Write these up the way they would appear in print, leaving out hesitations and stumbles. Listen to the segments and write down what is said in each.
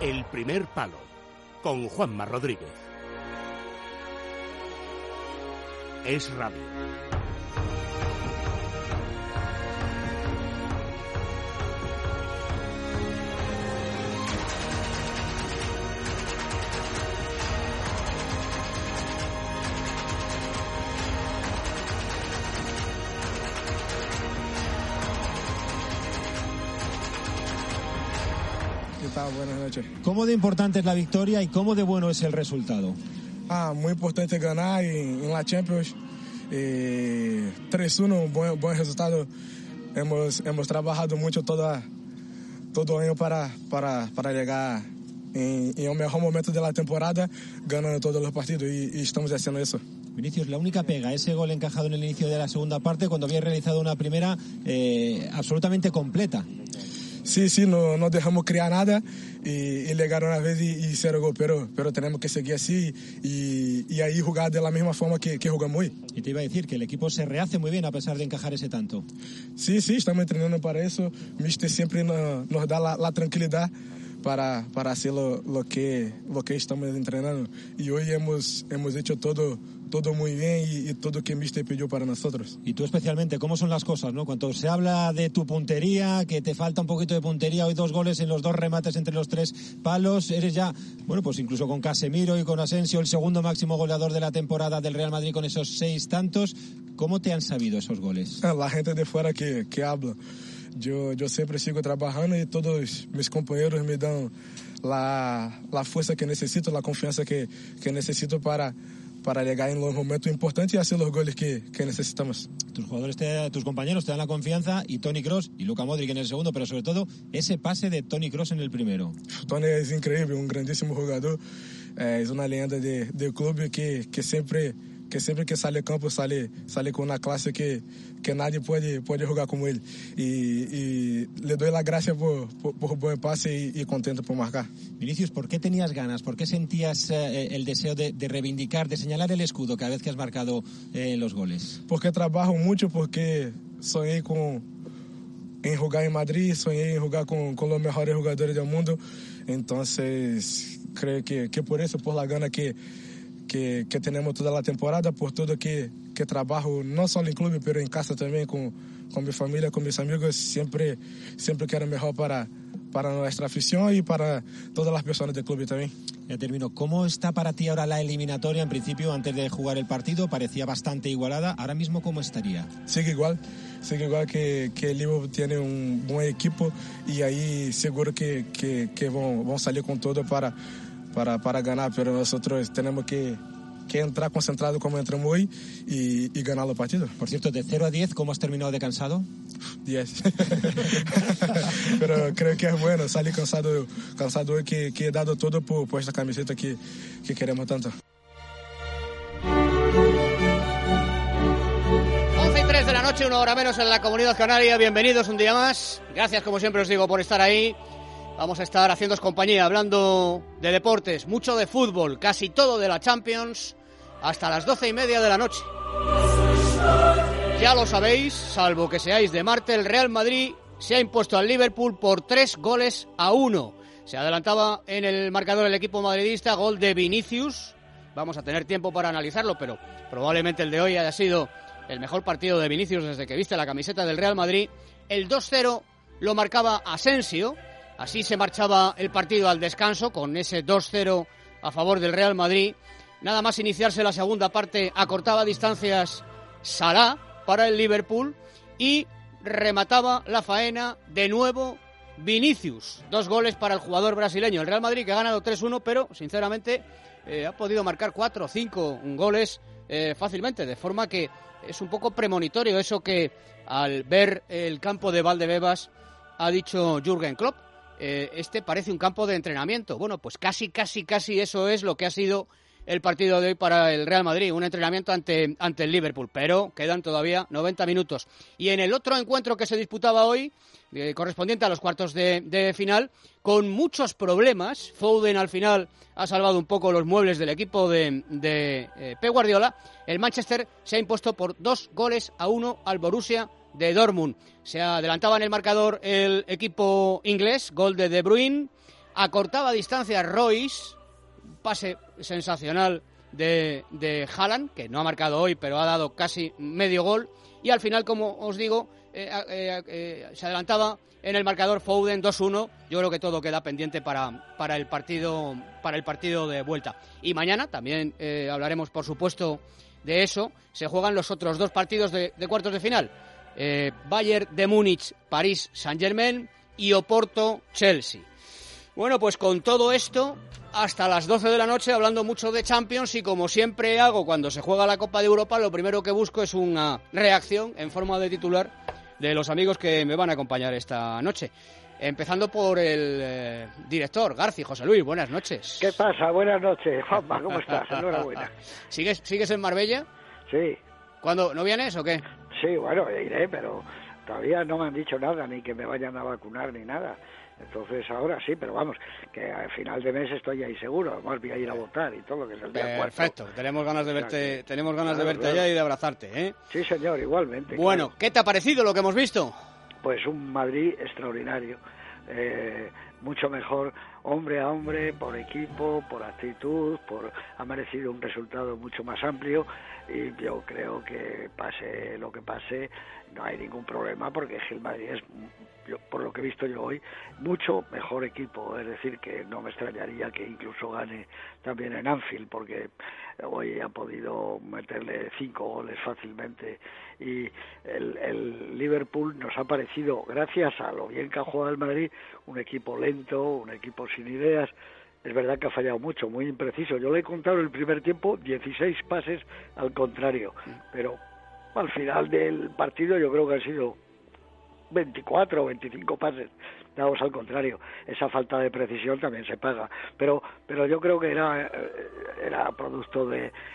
El primer palo, con Juanma Rodríguez. Es Radio. Buenas noches. ¿Cómo de importante es la victoria y cómo de bueno es el resultado? Muy importante ganar en la Champions. 3-1, buen resultado. Hemos trabajado mucho todo año para llegar en el mejor momento de la temporada, ganando todos los partidos y estamos haciendo eso. Vinicius, la única pega, ese gol encajado en el inicio de la segunda parte cuando había realizado una primera absolutamente completa. Sí, no dejamos crear nada y llegaron una vez y hicieron gol, pero tenemos que seguir así y ahí jugar de la misma forma que jugamos hoy. Y te iba a decir que el equipo se rehace muy bien a pesar de encajar ese tanto. Sí, estamos entrenando para eso. Mister siempre nos da la tranquilidad para hacer lo que estamos entrenando. Y hoy hemos hecho todo muy bien y todo que Mister pidió para nosotros. Y tú especialmente, ¿cómo son las cosas, no? Cuando se habla de tu puntería, que te falta un poquito de puntería, hoy 2 goles en los 2 remates entre los 3 palos, eres ya, bueno, pues incluso con Casemiro y con Asensio, el segundo máximo goleador de la temporada del Real Madrid con esos 6 tantos. ¿Cómo te han sabido esos goles? La gente de fuera que habla. Yo siempre sigo trabajando y todos mis compañeros me dan la fuerza que necesito, la confianza que necesito para llegar en los momentos importantes y hacer los goles que necesitamos. Tus compañeros te dan la confianza y Toni Kroos y Luka Modric en el segundo, pero sobre todo ese pase de Toni Kroos en el primero. Toni es increíble, un grandísimo jugador, es una leyenda del club que siempre que sale al campo sale con una clase que nadie puede jugar como él y le doy las gracias por buen pase y contento por marcar. Vinicius, ¿por qué tenías ganas? ¿Por qué sentías el deseo de reivindicar, de señalar el escudo cada vez que has marcado los goles? Porque trabajo mucho, porque soñé en jugar en Madrid, soñé en jugar con los mejores jugadores del mundo, entonces creo que por eso, por la gana que tenemos toda la temporada, por todo que trabajo, no solo en club, pero en casa también, con mi familia, con mis amigos, siempre quiero mejor para nuestra afición y para todas las personas del club también. Ya termino. ¿Cómo está para ti ahora la eliminatoria? En principio, antes de jugar el partido, parecía bastante igualada. ¿Ahora mismo cómo estaría? Sigue igual que el Liverpool tiene un buen equipo y ahí seguro que van a salir con todo para ganar, pero nosotros tenemos que entrar concentrado como entramos hoy y ganar los partidos. Por cierto, de 0 a 10, ¿cómo has terminado de cansado? 10. Pero creo que es bueno salir cansado hoy, que he dado todo por esta camiseta que queremos tanto. 11:03 de la noche, 1 hora menos en la Comunidad Canaria. Bienvenidos un día más. Gracias, como siempre os digo, por estar ahí. Vamos a estar haciéndoos compañía, hablando de deportes, mucho de fútbol, casi todo de la Champions, hasta las 12:30 de la noche. Ya lo sabéis, salvo que seáis de Marte, el Real Madrid se ha impuesto al Liverpool por 3-1. Se adelantaba en el marcador el equipo madridista, gol de Vinicius. Vamos a tener tiempo para analizarlo, pero probablemente el de hoy haya sido el mejor partido de Vinicius desde que viste la camiseta del Real Madrid. El 2-0 lo marcaba Asensio. Así se marchaba el partido al descanso, con ese 2-0 a favor del Real Madrid. Nada más iniciarse la segunda parte, acortaba distancias Salah para el Liverpool y remataba la faena de nuevo Vinicius. 2 goles para el jugador brasileño. El Real Madrid que ha ganado 3-1, pero sinceramente ha podido marcar 4 o 5 goles fácilmente, de forma que es un poco premonitorio eso que al ver el campo de Valdebebas ha dicho Jürgen Klopp. Este parece un campo de entrenamiento. Bueno, pues casi eso es lo que ha sido el partido de hoy para el Real Madrid, un entrenamiento ante el Liverpool, pero quedan todavía 90 minutos. Y en el otro encuentro que se disputaba hoy, correspondiente a los cuartos de final, con muchos problemas, Foden al final ha salvado un poco los muebles del equipo de Pep Guardiola, el Manchester se ha impuesto por 2-1 al Borussia de Dortmund. Se adelantaba en el marcador el equipo inglés, gol de De Bruyne. Acortaba distancia Royce, pase sensacional de Haaland, que no ha marcado hoy, pero ha dado casi medio gol. Y al final, como os digo, se adelantaba en el marcador Foden 2-1. Yo creo que todo queda pendiente para el partido de vuelta. Y mañana también hablaremos, por supuesto, de eso. Se juegan los otros 2 partidos de cuartos de final. Bayern de Múnich, París Saint-Germain y Oporto Chelsea. Bueno, pues con todo esto, hasta las 12 de la noche, hablando mucho de Champions, y como siempre hago cuando se juega la Copa de Europa, lo primero que busco es una reacción en forma de titular de los amigos que me van a acompañar esta noche. Empezando por el director, Garci. José Luis, buenas noches. ¿Qué pasa? Buenas noches, Juanma, ¿cómo estás? Enhorabuena. ¿Sigues en Marbella? Sí. ¿Cuándo? ¿No vienes o qué? Sí, bueno, iré, pero todavía no me han dicho nada, ni que me vayan a vacunar ni nada. Entonces ahora sí, pero vamos, que al final de mes estoy ahí seguro. Además voy a ir a votar y todo, que es el día 4. Perfecto, tenemos ganas de verte, allá y de abrazarte, ¿eh? Sí, señor, igualmente. Bueno, claro. ¿Qué te ha parecido lo que hemos visto? Pues un Madrid extraordinario, mucho mejor hombre a hombre, por equipo, por actitud, ha merecido un resultado mucho más amplio, y yo creo que pase lo que pase, no hay ningún problema, porque el Madrid es, por lo que he visto yo hoy, mucho mejor equipo. Es decir, que no me extrañaría que incluso gane también en Anfield, porque hoy ha podido meterle 5 goles fácilmente, y el Liverpool nos ha parecido, gracias a lo bien que ha jugado el Madrid, un equipo lento, un equipo sin ideas. Es verdad que ha fallado mucho, muy impreciso. Yo le he contado en el primer tiempo 16 pases al contrario, pero al final del partido yo creo que han sido 24 o 25 pases dados al contrario. Esa falta de precisión también se paga, pero yo creo que era producto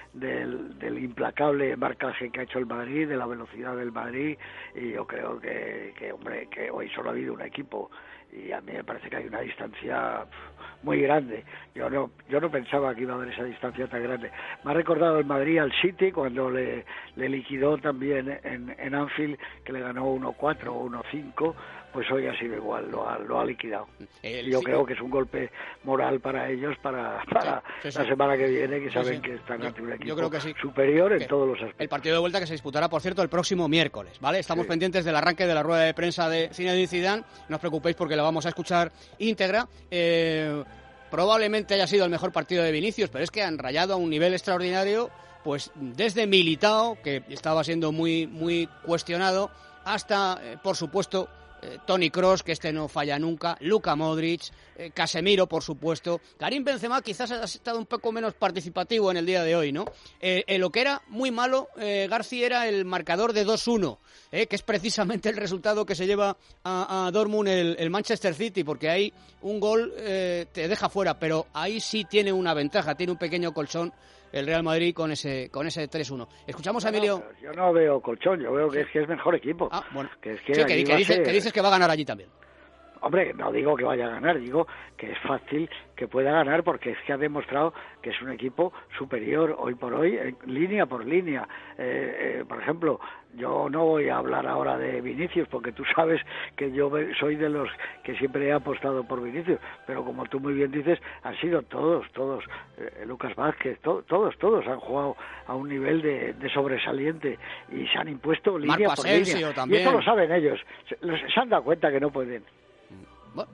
del implacable marcaje que ha hecho el Madrid, de la velocidad del Madrid, y yo creo que hoy solo ha habido un equipo, y a mí me parece que hay una distancia muy grande. Yo no pensaba que iba a haber esa distancia tan grande. Me ha recordado el Madrid al City cuando le liquidó también en Anfield, que le ganó 1-4 o 1-5, pues hoy ha sido igual, lo ha liquidado. Yo creo que es un golpe moral para ellos para la semana que viene, que saben que están ante un equipo superior en todos los aspectos. El partido de vuelta, que se disputará, por cierto, el próximo miércoles, ¿vale? Estamos pendientes del arranque de la rueda de prensa de Zinedine Zidane. No os preocupéis porque la vamos a escuchar íntegra. Probablemente haya sido el mejor partido de Vinicius, pero es que han rayado a un nivel extraordinario, pues desde Militao, que estaba siendo muy, muy cuestionado, hasta, por supuesto, Toni Kroos, que no falla nunca, Luka Modric, Casemiro, por supuesto. Karim Benzema quizás ha estado un poco menos participativo en el día de hoy, ¿no? Lo que era muy malo, García, era el marcador de 2-1, que es precisamente el resultado que se lleva a Dortmund el Manchester City, porque ahí un gol te deja fuera, pero ahí sí tiene una ventaja, tiene un pequeño colchón el Real Madrid con ese 3-1. Escuchamos a Emilio. Yo no veo colchón, yo veo que es mejor equipo. Ah, bueno. Que dices que va a ganar allí también. Hombre, no digo que vaya a ganar, digo que es fácil que pueda ganar, porque es que ha demostrado que es un equipo superior hoy por hoy, línea por línea. Por ejemplo, yo no voy a hablar ahora de Vinicius, porque tú sabes que yo soy de los que siempre he apostado por Vinicius, pero como tú muy bien dices, han sido todos, Lucas Vázquez, todos han jugado a un nivel de sobresaliente y se han impuesto línea por línea. También. Y eso lo saben ellos, se han dado cuenta que no pueden. Bueno,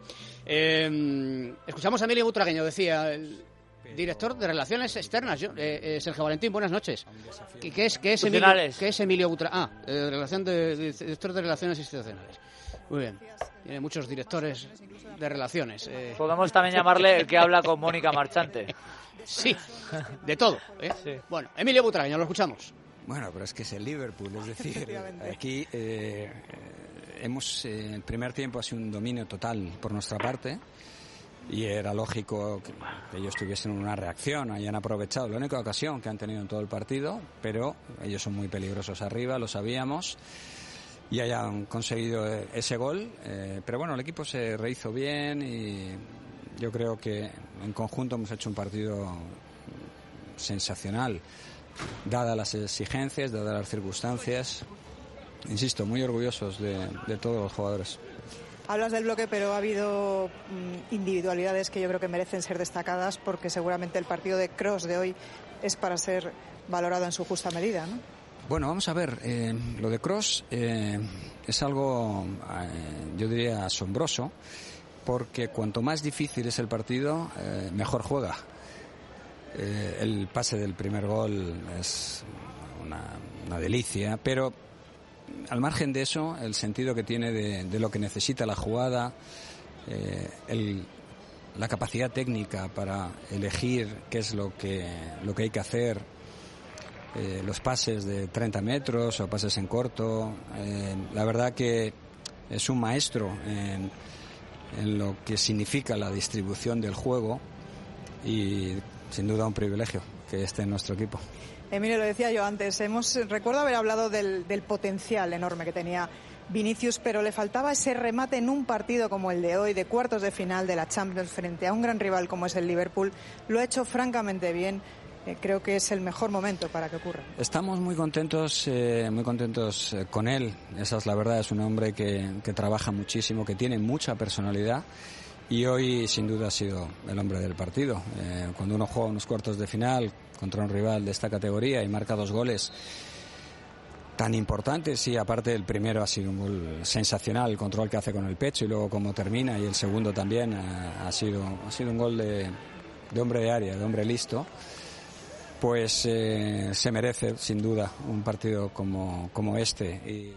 escuchamos a Emilio Butragueño, decía el director de Relaciones Externas, Sergio Valentín, buenas noches. ¿Qué es Emilio Butragueño? Director de Relaciones Institucionales. Muy bien, tiene muchos directores de relaciones. Podemos también llamarle el que habla con Mónica Marchante. Sí, de todo. Sí. Bueno, Emilio Butragueño, lo escuchamos. Bueno, pero es que es el Liverpool, es decir, aquí el primer tiempo ha sido un dominio total por nuestra parte, y era lógico que ellos tuviesen una reacción, hayan aprovechado la única ocasión que han tenido en todo el partido, pero ellos son muy peligrosos arriba, lo sabíamos, y hayan conseguido ese gol, pero bueno, el equipo se rehizo bien y yo creo que en conjunto hemos hecho un partido sensacional, dadas las exigencias, dadas las circunstancias. Insisto, muy orgullosos de todos los jugadores. Hablas del bloque, pero ha habido individualidades que yo creo que merecen ser destacadas, porque seguramente el partido de Kroos de hoy es para ser valorado en su justa medida, ¿no? Bueno, vamos a ver, lo de Kroos es algo, yo diría, asombroso, porque cuanto más difícil es el partido, mejor juega. El pase del primer gol es una delicia, pero al margen de eso, el sentido que tiene de lo que necesita la jugada, la capacidad técnica para elegir qué es lo que hay que hacer, los pases de 30 metros o pases en corto, la verdad que es un maestro en lo que significa la distribución del juego y sin duda un privilegio que esté en nuestro equipo. Emilio, lo decía yo antes, recuerdo haber hablado del potencial enorme que tenía Vinicius, pero le faltaba ese remate en un partido como el de hoy, de cuartos de final de la Champions, frente a un gran rival como es el Liverpool. Lo ha hecho francamente bien. Creo que es el mejor momento para que ocurra. Estamos muy contentos con él. Esa es la verdad. Es un hombre que trabaja muchísimo, que tiene mucha personalidad. Y hoy, sin duda, ha sido el hombre del partido. Cuando uno juega unos cuartos de final contra un rival de esta categoría y marca 2 goles tan importantes, y aparte el primero ha sido un gol sensacional, el control que hace con el pecho y luego cómo termina, y el segundo también ha sido un gol de hombre de área, de hombre listo. Pues se merece, sin duda, un partido como este.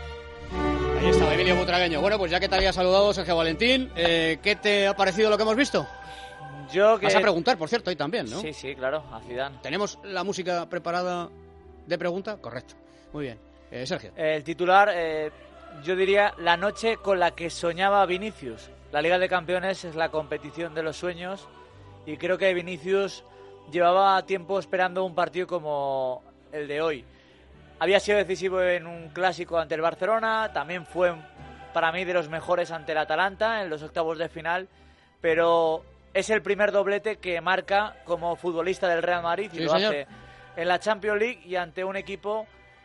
Ahí está, Emilio Butragueño. Bueno, pues ya que te había saludado Sergio Valentín, ¿qué te ha parecido lo que hemos visto? Vas a preguntar, por cierto, hoy también, ¿no? Sí, claro, a Zidane. ¿Tenemos la música preparada de pregunta? Correcto. Muy bien. Sergio. El titular, yo diría, la noche con la que soñaba Vinicius. La Liga de Campeones es la competición de los sueños y creo que Vinicius llevaba tiempo esperando un partido como el de hoy. Había sido decisivo en un clásico ante el Barcelona, también fue para mí de los mejores ante el Atalanta en los octavos de final, pero es el primer doblete que marca como futbolista del Real Madrid, y lo hace en la Champions League y ante un equipo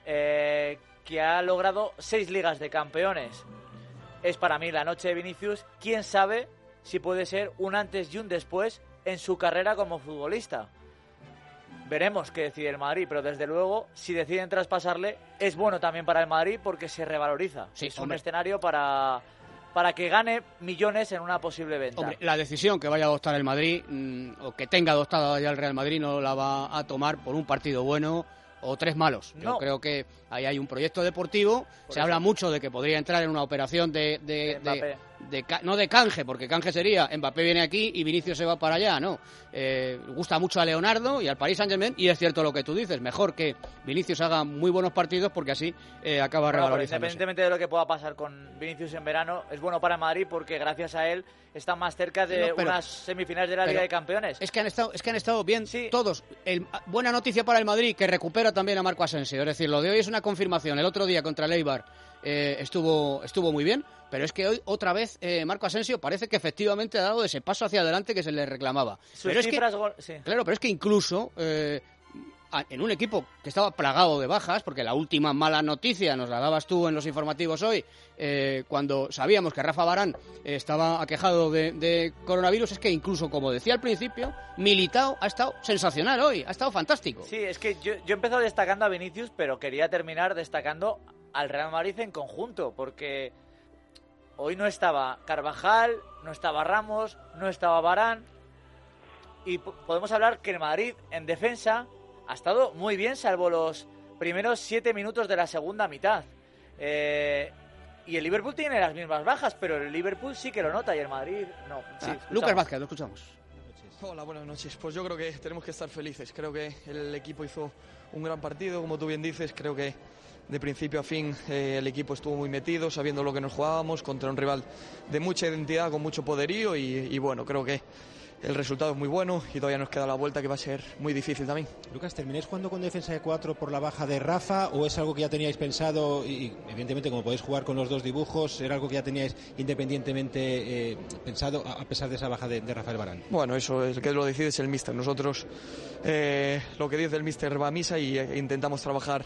que ha logrado 6 Ligas de Campeones. Es para mí la noche de Vinicius. ¿Quién sabe si puede ser un antes y un después en su carrera como futbolista? Veremos qué decide el Madrid, pero desde luego, si deciden traspasarle, es bueno también para el Madrid porque se revaloriza. Sí, es un escenario para que gane millones en una posible venta. Hombre, la decisión que vaya a adoptar el Madrid, o que tenga adoptada ya el Real Madrid, no la va a tomar por un partido bueno o 3 malos. Yo creo que ahí hay un proyecto deportivo. Se habla mucho de que podría entrar en una operación no de canje, porque canje sería Mbappé viene aquí y Vinicius se va para allá, no. Gusta mucho a Leonardo y al Paris Saint-Germain, y es cierto lo que tú dices, mejor que Vinicius haga muy buenos partidos porque así acaba revalorizándose. Independientemente de lo que pueda pasar con Vinicius en verano, es bueno para el Madrid porque gracias a él está más cerca de unas semifinales de la Liga de Campeones. Es que han estado bien todos. Buena noticia para el Madrid, que recupera también a Marco Asensio. Es decir, lo de hoy es una confirmación. El otro día contra el Eibar estuvo muy bien, pero es que hoy otra vez Marco Asensio parece que efectivamente ha dado ese paso hacia adelante que se le reclamaba. Pero es que incluso en un equipo que estaba plagado de bajas, porque la última mala noticia nos la dabas tú en los informativos hoy, cuando sabíamos que Rafa Varane estaba aquejado de coronavirus, es que incluso, como decía al principio, Militao ha estado sensacional hoy, ha estado fantástico. Sí, es que yo he empezado destacando a Vinicius, pero quería terminar destacando al Real Madrid en conjunto, porque hoy no estaba Carvajal, no estaba Ramos, no estaba Varane, y podemos hablar que el Madrid en defensa ha estado muy bien, salvo los primeros 7 minutos de la segunda mitad. Y el Liverpool tiene las mismas bajas, pero el Liverpool sí que lo nota y el Madrid no. Sí, Lucas Vázquez, lo escuchamos. Hola, buenas noches. Pues yo creo que tenemos que estar felices. Creo que el equipo hizo un gran partido, como tú bien dices. Creo que de principio a fin el equipo estuvo muy metido, sabiendo lo que nos jugábamos, contra un rival de mucha identidad, con mucho poderío, y bueno, creo que el resultado es muy bueno y todavía nos queda la vuelta, que va a ser muy difícil también. Lucas, ¿termináis jugando con defensa de 4 por la baja de Rafa o es algo que ya teníais pensado? Y evidentemente, como podéis jugar con los 2 dibujos, ¿era algo que ya teníais independientemente pensado a pesar de esa baja de Rafael Varane? Bueno, eso es el que lo decide, es el míster. Nosotros lo que dice el míster va a misa y intentamos trabajar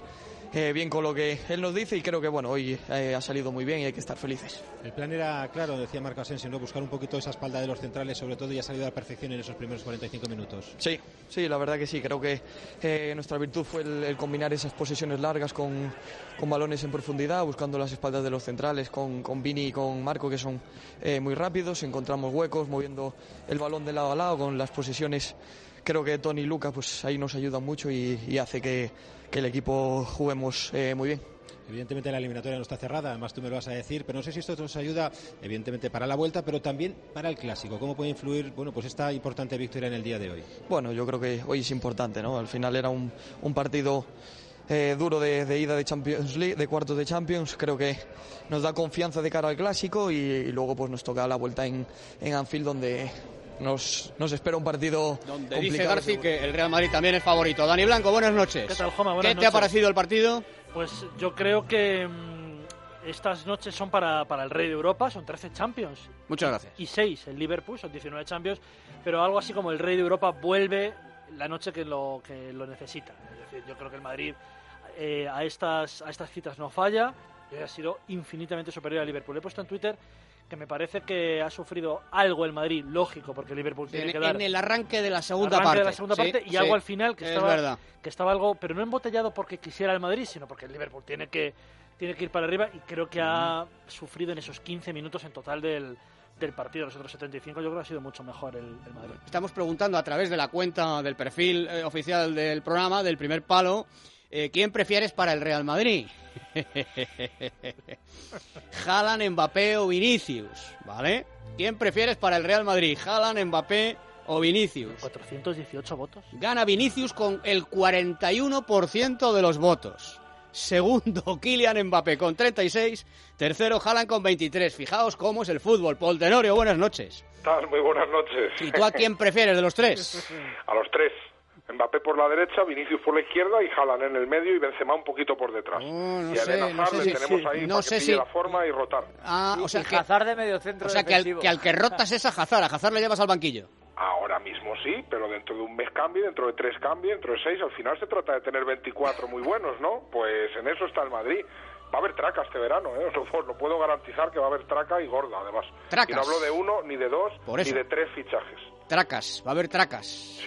bien con lo que él nos dice, y creo que bueno, hoy ha salido muy bien y hay que estar felices. El plan era claro, decía Marco Asensio, ¿no? Buscar un poquito esa espalda de los centrales, sobre todo, y ha salido a la perfección en esos primeros 45 minutos. Sí, la verdad que sí. Creo que nuestra virtud fue el combinar esas posesiones largas con balones en profundidad, buscando las espaldas de los centrales, con Vini y con Marco, que son muy rápidos. Encontramos huecos, moviendo el balón de lado a lado con las posesiones. Creo que Toni y Luka pues ahí nos ayudan mucho y hace que el equipo juguemos muy bien. Evidentemente la eliminatoria no está cerrada, además tú me lo vas a decir, pero no sé si esto nos ayuda evidentemente para la vuelta, pero también para el clásico. ¿Cómo puede influir pues esta importante victoria en el día de hoy? Bueno, yo creo que hoy es importante, ¿no? Al final era un partido duro de ida de Champions League, de cuartos de Champions. Creo que nos da confianza de cara al clásico y luego pues nos toca la vuelta en Anfield, donde nos espera un partido donde complicado. Dice Garci que el Real Madrid también es favorito. Dani Blanco, buenas noches. ¿Qué tal, Joma? Buenas ¿Qué noches. te ha parecido el partido? Pues yo creo que estas noches son para el Rey de Europa, son 13 Champions. Muchas gracias. Y 6 el Liverpool, son 19 Champions, pero algo así como el Rey de Europa vuelve la noche que lo necesita. Es decir, yo creo que el Madrid a estas citas no falla y ha sido infinitamente superior al Liverpool. He puesto en Twitter que me parece que ha sufrido algo el Madrid, lógico, porque el Liverpool tiene que dar en el arranque de la segunda parte. Y algo al final que estaba algo, pero no embotellado porque quisiera el Madrid, sino porque el Liverpool tiene que ir para arriba, y creo que ha sufrido en esos 15 minutos en total del partido. Los otros 75 yo creo que ha sido mucho mejor el Madrid. Estamos preguntando a través de la cuenta del perfil oficial del programa, del Primer Palo, ¿quién prefieres para el Real Madrid? Haaland, Mbappé o Vinicius, ¿vale? ¿Quién prefieres para el Real Madrid? Haaland, Mbappé o Vinicius. 418 votos. Gana Vinicius con el 41% de los votos. Segundo, Kylian Mbappé con 36. Tercero, Haaland con 23. Fijaos cómo es el fútbol. Paul Tenorio, buenas noches. Muy buenas noches. ¿Y tú a quién prefieres de los tres? A los tres. Mbappé por la derecha, Vinicius por la izquierda y Haaland en el medio y Benzema un poquito por detrás. Y a Eden Hazard le tenemos ahí para que pille la forma y rotar. O sea, Hazard de medio centro. O sea, que al que rotas es a Hazard. A Hazard le llevas al banquillo. Ahora mismo sí, pero dentro de un mes cambie, dentro de 3 cambie, dentro de 6. Al final se trata de tener 24 muy buenos, ¿no? Pues en eso está el Madrid. Va a haber traca este verano, ¿eh? Lo puedo garantizar, que va a haber traca y gorda, además. Tracas. Y no hablo de 1, ni de 2, ni de 3 fichajes. Tracas, va a haber tracas.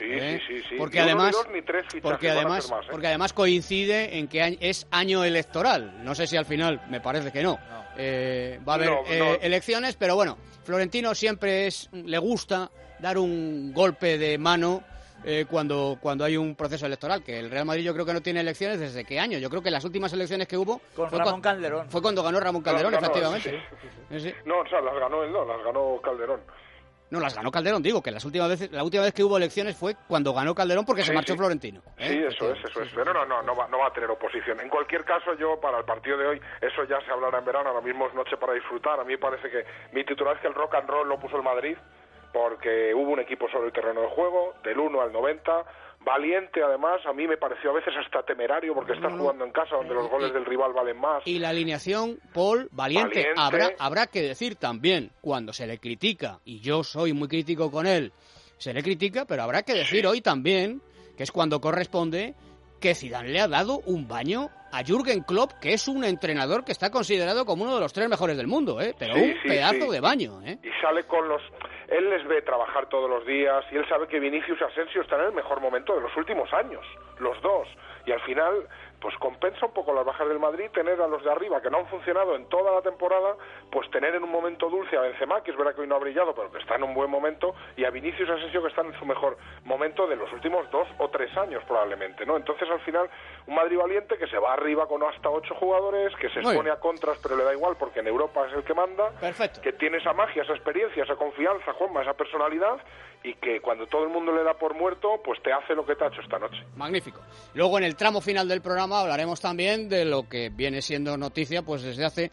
Sí. Porque ni además, uno, ni 2, ni 3 fichajes porque además coincide en que es año electoral. No sé si al final, me parece que no. Va a haber elecciones, pero bueno, Florentino siempre le gusta dar un golpe de mano cuando hay un proceso electoral, que el Real Madrid yo creo que no tiene elecciones desde qué año. Yo creo que las últimas elecciones que hubo Calderón. Fue cuando ganó Ramón Calderón, efectivamente. Sí. No, o sea, las ganó él, no, las ganó Calderón. No, las ganó Calderón, digo, que la última vez que hubo elecciones fue cuando ganó Calderón porque se marchó Florentino. Sí, eso es. Pero no va a tener oposición. En cualquier caso, yo para el partido de hoy, eso ya se hablará en verano, ahora mismo es noche para disfrutar. A mí me parece que mi titular es que el rock and roll lo puso el Madrid, porque hubo un equipo sobre el terreno de juego, del 1 al 90, valiente además, a mí me pareció a veces hasta temerario, porque estás jugando en casa donde los goles del rival valen más. Y la alineación, Paul, valiente. Habrá que decir también, cuando se le critica, y yo soy muy crítico con él, se le critica, pero habrá que decir hoy también, que es cuando corresponde, que Zidane le ha dado un baño a Jürgen Klopp, que es un entrenador que está considerado como uno de los 3 mejores del mundo, pero un pedazo de baño. Y sale con los... Él les ve trabajar todos los días y él sabe que Vinicius y Asensio están en el mejor momento de los últimos años, los dos. Y al final, pues compensa un poco las bajas del Madrid tener a los de arriba, que no han funcionado en toda la temporada, pues tener en un momento dulce a Benzema, que es verdad que hoy no ha brillado, pero que está en un buen momento, y a Vinicius y Asensio, que están en su mejor momento de los últimos 2 o 3 años probablemente, ¿no? Entonces al final, un Madrid valiente que se va arriba con hasta 8 jugadores, que se expone a contras, pero le da igual porque en Europa es el que manda. Perfecto. Que tiene esa magia, esa experiencia, esa confianza, Juanma, esa personalidad, y que cuando todo el mundo le da por muerto, pues te hace lo que te ha hecho esta noche. Magnífico. Luego en el tramo final del programa hablaremos también de lo que viene siendo noticia pues desde hace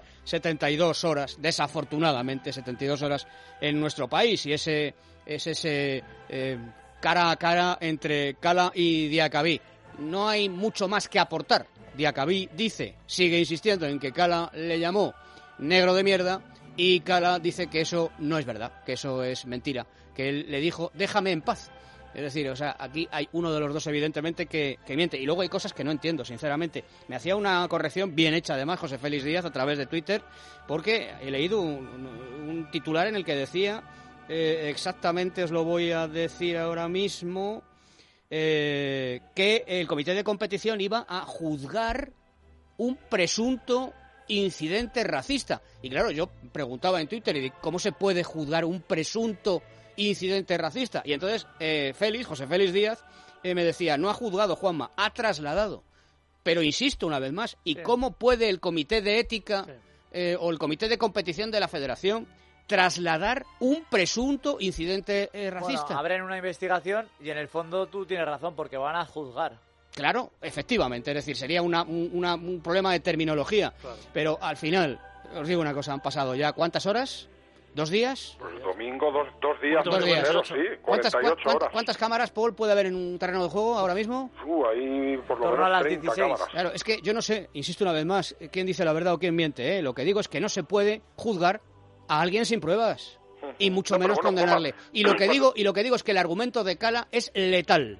72 horas, desafortunadamente 72 horas en nuestro país, y ese cara a cara entre Kala y Diacabí. No hay mucho más que aportar. Diacabí sigue insistiendo en que Kala le llamó negro de mierda, y Kala dice que eso no es verdad, que eso es mentira, que él le dijo déjame en paz. Es decir, o sea, aquí hay uno de los dos evidentemente que miente. Y luego hay cosas que no entiendo, sinceramente. Me hacía una corrección bien hecha, además, José Félix Díaz, a través de Twitter, porque he leído un titular en el que decía, exactamente os lo voy a decir ahora mismo, que el comité de competición iba a juzgar un presunto incidente racista. Y claro, yo preguntaba en Twitter, ¿cómo se puede juzgar un presunto incidente racista? Y entonces José Félix Díaz, me decía, no ha juzgado, Juanma, ha trasladado. Pero insisto una vez más, ¿y cómo puede el comité de ética o el comité de competición de la federación trasladar un presunto incidente racista? Bueno, abren una investigación y en el fondo tú tienes razón, porque van a juzgar. Claro, efectivamente, es decir, sería un problema de terminología. Claro. Pero al final, os digo una cosa, han pasado ya ¿cuántas horas? ¿2 días? Pues domingo, dos días. 2 días. Sí, 48 horas. ¿Cuántas cámaras, Paul, puede haber en un terreno de juego ahora mismo? Ahí por lo menos 30 cámaras. Claro, es que yo no sé, insisto una vez más, quién dice la verdad o quién miente. Lo que digo es que no se puede juzgar a alguien sin pruebas y mucho menos condenarle. Y lo que digo es que el argumento de Cala es letal.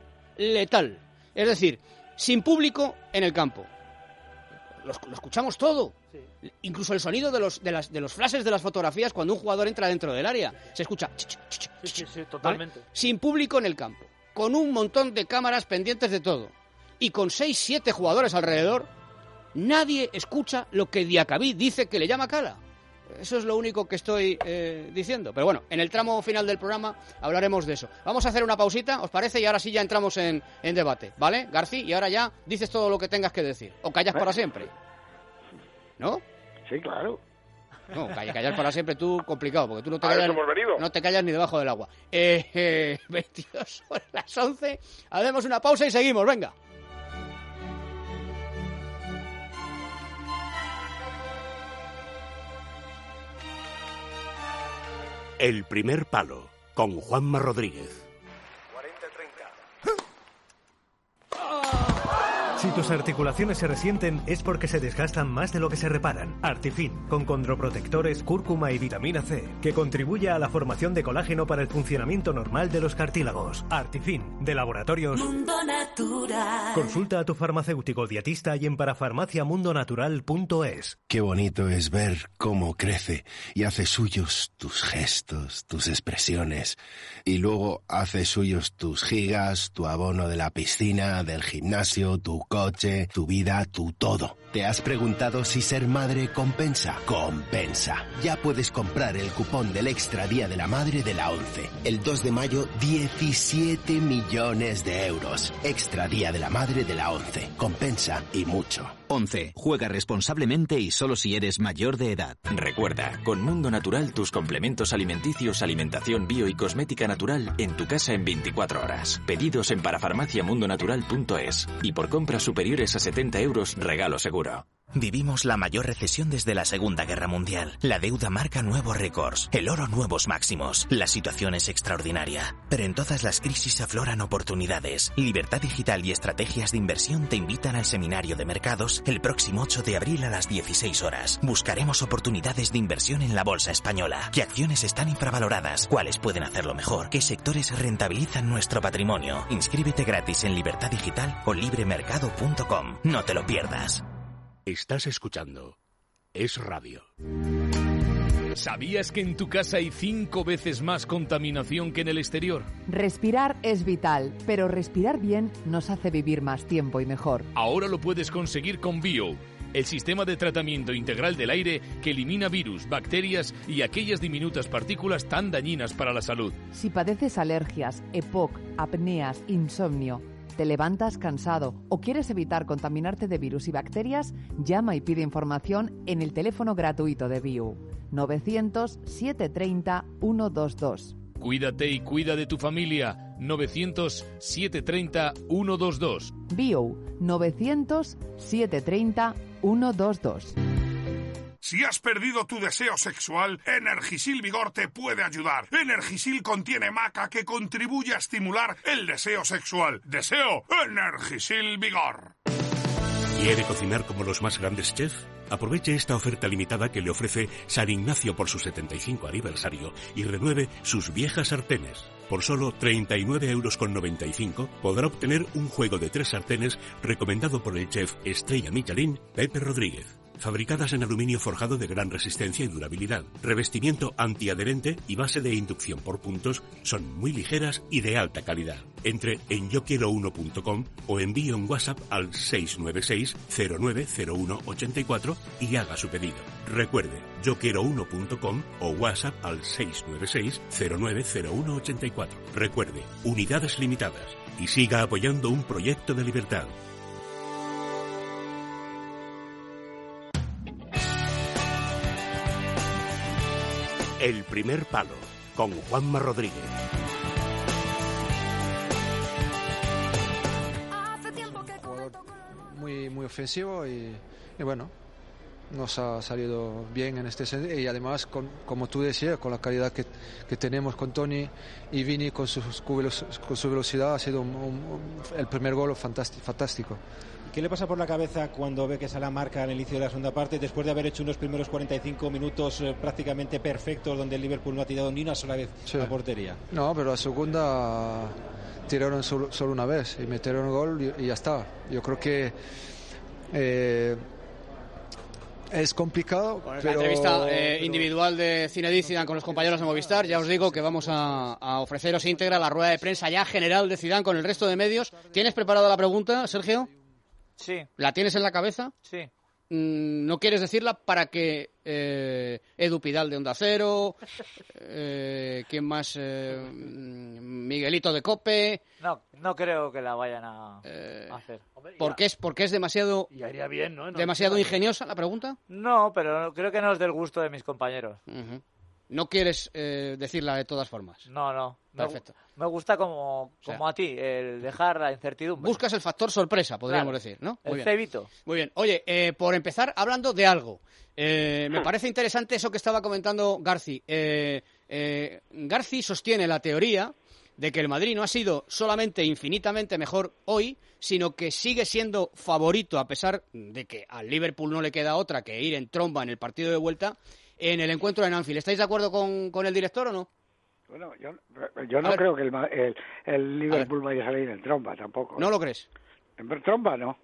Es decir, sin público en el campo. Lo escuchamos todo. Sí. Incluso el sonido de los flashes de las fotografías cuando un jugador entra dentro del área. Se escucha. Sí, totalmente. ¿Vale? Sin público en el campo. Con un montón de cámaras pendientes de todo. Y con 6-7 jugadores alrededor, nadie escucha lo que Diacabí dice que le llama Cala. Eso es lo único que estoy diciendo. Pero bueno, en el tramo final del programa hablaremos de eso. Vamos a hacer una pausita, ¿os parece? Y ahora sí ya entramos en debate, ¿vale, García? Y ahora ya dices todo lo que tengas que decir. O callas para siempre. ¿No? Sí, claro. No, callar para siempre tú, complicado, porque tú no te callas ni debajo del agua. 22 horas, las 11. Hacemos una pausa y seguimos, venga. El primer palo, con Juanma Rodríguez. Si tus articulaciones se resienten es porque se desgastan más de lo que se reparan. Artifin, con condroprotectores, cúrcuma y vitamina C, que contribuye a la formación de colágeno para el funcionamiento normal de los cartílagos. Artifin, de Laboratorios Mundo Natural. Consulta a tu farmacéutico dietista y en parafarmaciamundonatural.es. Qué bonito es ver cómo crece y hace suyos tus gestos, tus expresiones, y luego hace suyos tus gigas, tu abono de la piscina, del gimnasio, tu coche, tu vida, tu todo. ¿Te has preguntado si ser madre compensa? Compensa. Ya puedes comprar el cupón del Extra Día de la Madre de la ONCE. El 2 de mayo, 17 millones de euros. Extra Día de la Madre de la ONCE. Compensa y mucho. ONCE. Juega responsablemente y solo si eres mayor de edad. Recuerda, con Mundo Natural tus complementos alimenticios, alimentación bio y cosmética natural en tu casa en 24 horas. Pedidos en parafarmaciamundonatural.es. Y por compras superiores a 70 euros, regalo seguro. Vivimos la mayor recesión desde la Segunda Guerra Mundial. La deuda marca nuevos récords, el oro nuevos máximos. La situación es extraordinaria, pero en todas las crisis afloran oportunidades. Libertad Digital y Estrategias de Inversión te invitan al seminario de mercados el próximo 8 de abril a las 16 horas. Buscaremos oportunidades de inversión en la bolsa española. ¿Qué acciones están infravaloradas? ¿Cuáles pueden hacerlo mejor? ¿Qué sectores rentabilizan nuestro patrimonio? Inscríbete gratis en Libertad Digital o libremercado.com. No te lo pierdas. Estás escuchando Es Radio. ¿Sabías que en tu casa hay 5 veces más contaminación que en el exterior? Respirar es vital, pero respirar bien nos hace vivir más tiempo y mejor. Ahora lo puedes conseguir con Bio, el sistema de tratamiento integral del aire que elimina virus, bacterias y aquellas diminutas partículas tan dañinas para la salud. Si padeces alergias, EPOC, apneas, insomnio, te levantas cansado o quieres evitar contaminarte de virus y bacterias, llama y pide información en el teléfono gratuito de Bio, 900-730-122. Cuídate y cuida de tu familia, 900-730-122. Bio, 900-730-122. Si has perdido tu deseo sexual, Energisil Vigor te puede ayudar. Energisil contiene maca que contribuye a estimular el deseo sexual. ¡Deseo! Energisil Vigor. ¿Quiere cocinar como los más grandes chefs? Aproveche esta oferta limitada que le ofrece San Ignacio por su 75 aniversario y renueve sus viejas sartenes. Por solo 39,95 € podrá obtener un juego de 3 sartenes recomendado por el chef estrella Michelin, Pepe Rodríguez. Fabricadas en aluminio forjado de gran resistencia y durabilidad, revestimiento antiadherente y base de inducción por puntos, son muy ligeras y de alta calidad. Entre en yoquiero1.com o envíe un WhatsApp al 696 090184 y haga su pedido. Recuerde, yoquiero1.com o WhatsApp al 696 090184. Recuerde, unidades limitadas, y siga apoyando un proyecto de libertad. El primer palo, con Juanma Rodríguez. Muy ofensivo y bueno, nos ha salido bien en este sentido, y además, como tú decías, con la calidad que tenemos con Toni y Vini con su velocidad, ha sido el primer gol fantástico. ¿Qué le pasa por la cabeza cuando ve que Salah marca al inicio de la segunda parte, después de haber hecho unos primeros 45 minutos prácticamente perfectos, donde el Liverpool no ha tirado ni una sola vez a portería? No, pero la segunda tiraron solo una vez y metieron el gol y ya está. Yo creo que es complicado. Con pero... la entrevista individual de Zinedine Zidane con los compañeros de Movistar, ya os digo que vamos a ofreceros íntegra la rueda de prensa ya general de Zidane con el resto de medios. ¿Tienes preparada la pregunta, Sergio? Sí. ¿La tienes en la cabeza? Sí. ¿No quieres decirla para que Edu Pidal de Onda Cero, quién más, Miguelito de Cope? No creo que la vayan a hacer. Porque es demasiado, y haría bien, ¿no? demasiado ingeniosa la pregunta. No, pero creo que no es del gusto de mis compañeros. Uh-huh. ¿No quieres decirla de todas formas? No. Perfecto. Me gusta como a ti, el dejar la incertidumbre. Buscas el factor sorpresa, podríamos decir, ¿no? Muy el cebito. Muy bien. Oye, por empezar, hablando de algo. Me parece interesante eso que estaba comentando Garci. Garci sostiene la teoría de que el Madrid no ha sido solamente infinitamente mejor hoy, sino que sigue siendo favorito, a pesar de que al Liverpool no le queda otra que ir en tromba en el partido de vuelta, en el encuentro en Anfield. ¿Estáis de acuerdo con el director o no? Bueno, yo no creo que el Liverpool vaya a salir en tromba tampoco. ¿No lo crees? En tromba no,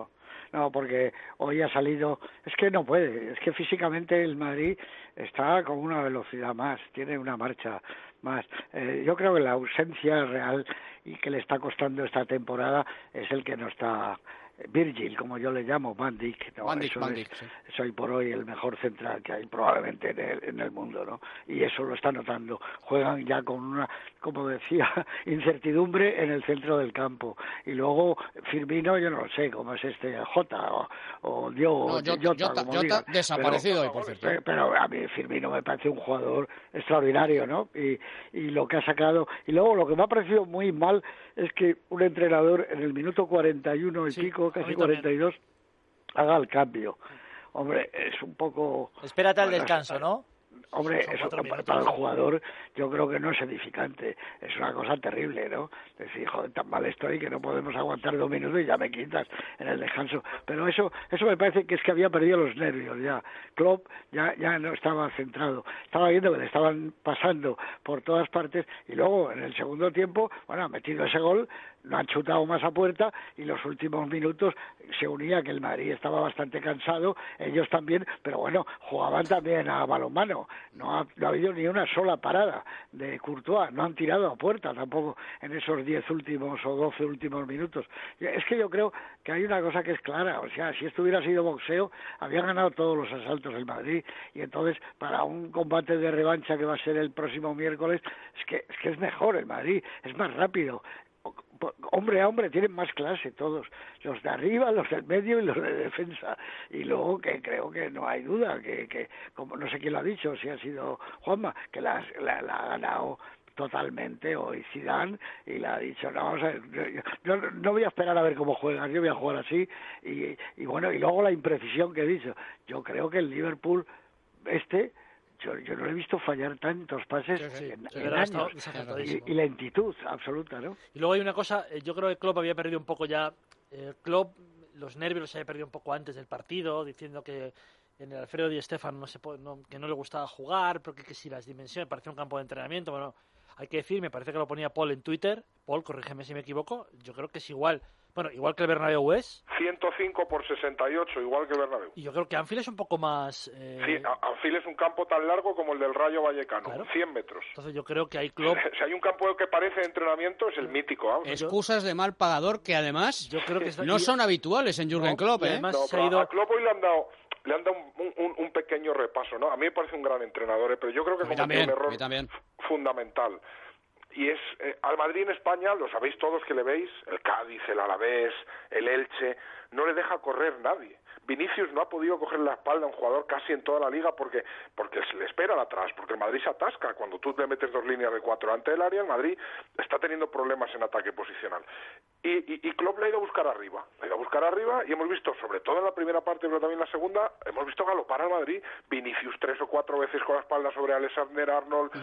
porque hoy ha salido, es que no puede, es que físicamente el Madrid está con una velocidad más, tiene una marcha más. Yo creo que la ausencia real y que le está costando esta temporada es el que no está Virgil, como yo le llamo, Van Dijk, ¿no? Van Dijk, sí. Es hoy por hoy el mejor central que hay probablemente en el mundo, ¿no? Y eso lo está notando. Juegan ya con una, como decía, incertidumbre en el centro del campo. Y luego Firmino, yo no lo sé, como es Jota o Jota desaparecido hoy, por cierto. Pero a mí Firmino me parece un jugador extraordinario, ¿no? Y lo que ha sacado. Y luego lo que me ha parecido muy mal es que un entrenador en el minuto 41 y pico, casi 42, haga el cambio. Hombre, es un poco... Espérate al descanso, ¿no? Hombre, eso para el jugador yo creo que no es edificante, es una cosa terrible, ¿no? Decir, joder, tan mal estoy que no podemos aguantar 2 minutos y ya me quitas en el descanso. Pero eso me parece que es que había perdido los nervios ya. Klopp ya no estaba centrado, estaba viendo que le estaban pasando por todas partes y luego en el segundo tiempo, bueno, ha metido ese gol, lo han chutado más a puerta y los últimos minutos se unía que el Madrid estaba bastante cansado, ellos también, pero bueno, jugaban también a balonmano. No ha habido ni una sola parada de Courtois, no han tirado a puerta tampoco en esos 10 últimos o 12 últimos minutos. Es que yo creo que hay una cosa que es clara, o sea, si esto hubiera sido boxeo, habían ganado todos los asaltos el Madrid, y entonces para un combate de revancha que va a ser el próximo miércoles, es que es mejor el Madrid, es más rápido. Hombre a hombre tienen más clase todos, los de arriba, los del medio y los de defensa, y luego que creo que no hay duda que como no sé quién lo ha dicho, si ha sido Juanma, que la ha ganado totalmente hoy Zidane, y le ha dicho, no, vamos a ver, yo no voy a esperar a ver cómo juegan, yo voy a jugar así, y bueno, y luego la imprecisión que he dicho, yo creo que el Liverpool yo no he visto fallar tantos pases en años, y lentitud absoluta, ¿no? Y luego hay una cosa, yo creo que Klopp había perdido un poco ya, Klopp los nervios los había perdido un poco antes del partido, diciendo que en el Alfredo Di Stéfano que no le gustaba jugar, porque que si las dimensiones, parecía un campo de entrenamiento, bueno, hay que decir, me parece que lo ponía Paul en Twitter, Paul, corrígeme si me equivoco, yo creo que es igual, bueno, igual que el Bernabéu es. 105 por 68, igual que el Bernabéu. Y yo creo que Anfield es un poco más... Sí, Anfield es un campo tan largo como el del Rayo Vallecano, claro. 100 metros. Entonces yo creo que hay Klopp... Si hay un campo que parece de entrenamiento, es el mítico Anfield. Excusas de mal pagador que además yo creo que no son habituales en Jürgen Klopp, ¿eh? No, a Klopp hoy le han dado un pequeño repaso, ¿no? A mí me parece un gran entrenador, pero yo creo que cometió un error fundamental. Y es, al Madrid en España, lo sabéis todos que le veis, el Cádiz, el Alavés, el Elche, no le deja correr nadie. Vinicius no ha podido coger la espalda a un jugador casi en toda la liga porque se le esperan atrás, porque el Madrid se atasca. Cuando tú le metes 2 líneas de 4 ante el área, el Madrid está teniendo problemas en ataque posicional. Y Klopp le ha ido a buscar arriba. Y hemos visto, sobre todo en la primera parte, pero también en la segunda, hemos visto galopar al Madrid. Vinicius 3 o 4 veces con la espalda sobre Alexander-Arnold,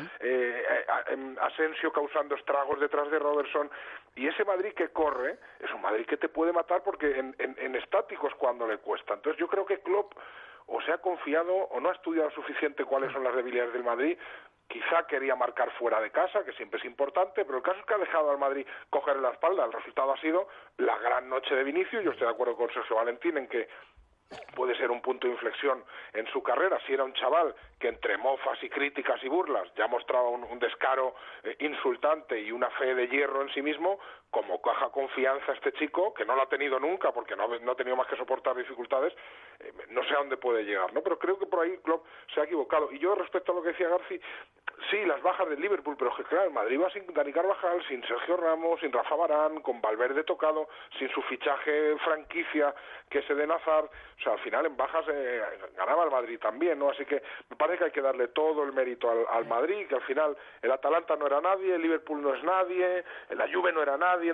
Asensio causando estragos detrás de Robertson. Y ese Madrid que corre es un Madrid que te puede matar porque en estáticos cuando le cuesta. Entonces yo creo que Klopp o se ha confiado o no ha estudiado suficiente cuáles son las debilidades del Madrid. Quizá quería marcar fuera de casa, que siempre es importante, pero el caso es que ha dejado al Madrid coger la espalda. El resultado ha sido la gran noche de Vinicius. Yo estoy de acuerdo con Sergio Valentín en que puede ser un punto de inflexión en su carrera. Si era un chaval que entre mofas y críticas y burlas ya mostraba un descaro insultante y una fe de hierro en sí mismo, como caja confianza este chico, que no lo ha tenido nunca porque no ha tenido más que soportar dificultades, no sé a dónde puede llegar, ¿no? Pero creo que por ahí Klopp se ha equivocado. Y yo, respecto a lo que decía Garci, sí, las bajas del Liverpool, pero que claro, el Madrid va sin Dani Carvajal, sin Sergio Ramos, sin Rafa Varane, con Valverde tocado, sin su fichaje franquicia que es Eden Hazard. O sea, al final en bajas ganaba el Madrid también, ¿no? Así que me parece que hay que darle todo el mérito al Madrid, que al final el Atalanta no era nadie, el Liverpool no es nadie, la Juve no era nadie en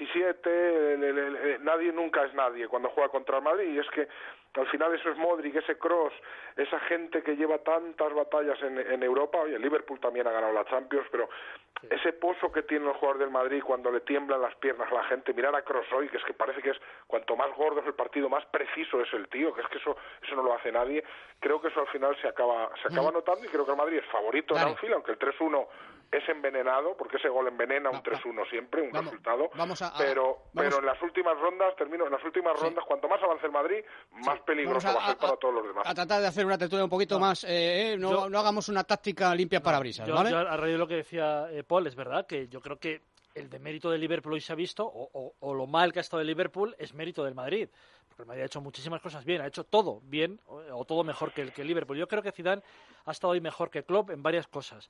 2017, nadie nunca es nadie cuando juega contra el Madrid, y es que al final eso es Modric, ese Kroos, esa gente que lleva tantas batallas en Europa. Oye, el Liverpool también ha ganado la Champions, pero ese pozo que tiene el jugador del Madrid cuando le tiemblan las piernas a la gente, mirar a Kroos hoy, que es que parece que es cuanto más gordo es el partido, más preciso es el tío, que es que eso no lo hace nadie. Creo que eso al final se acaba notando, y creo que el Madrid es favorito en Anfield, aunque el 3-1 es envenenado, porque ese gol envenena un 3-1 siempre, resultado. Pero en las últimas rondas, cuanto más avance el Madrid, más peligroso va a ser para todos los demás. A tratar de hacer una tertulia un poquito más, no hagamos una táctica limpia para brisas, ¿vale? Yo, a raíz de lo que decía Paul, es verdad que yo creo que el demérito del Liverpool hoy se ha visto, o lo mal que ha estado el Liverpool es mérito del Madrid, porque el Madrid ha hecho muchísimas cosas bien, ha hecho todo bien, o todo mejor que el Liverpool. Yo creo que Zidane ha estado hoy mejor que Klopp en varias cosas.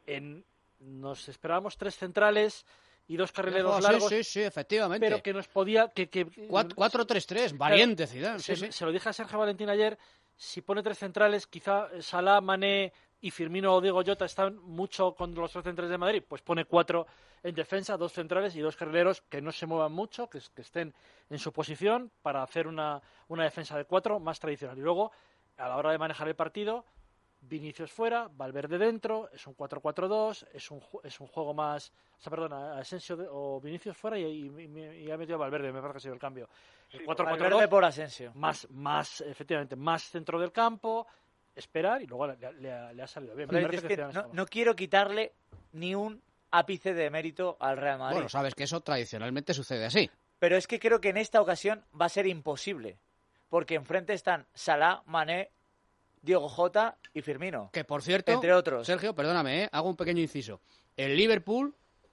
Nos esperábamos 3 centrales y 2 carrileros largos. Sí, efectivamente. Pero que nos podía... 4-3-3, valiente Zidane. Se lo dije a Sergio Valentín ayer, si pone 3 centrales, quizá Salah, Mané y Firmino o Diego Jota están mucho con los 3 centrales de Madrid, pues pone 4 en defensa, 2 centrales y 2 carrileros que no se muevan mucho, que estén en su posición para hacer una defensa de 4 más tradicional. Y luego, a la hora de manejar el partido, Vinicius fuera, Valverde dentro, es un 4-4-2, es un juego más... O sea, perdona, Asensio o Vinicius fuera y ha metido a Valverde, me parece que ha sido el cambio. El 4-4-2, Valverde por Asensio. Efectivamente, más centro del campo, esperar, y luego le ha salido bien. No quiero quitarle ni un ápice de mérito al Real Madrid. Bueno, sabes que eso tradicionalmente sucede así. Pero es que creo que en esta ocasión va a ser imposible, porque enfrente están Salah, Mané, Diego Jota y Firmino. Que por cierto, entre otros. Sergio, perdóname, hago un pequeño inciso. El Liverpool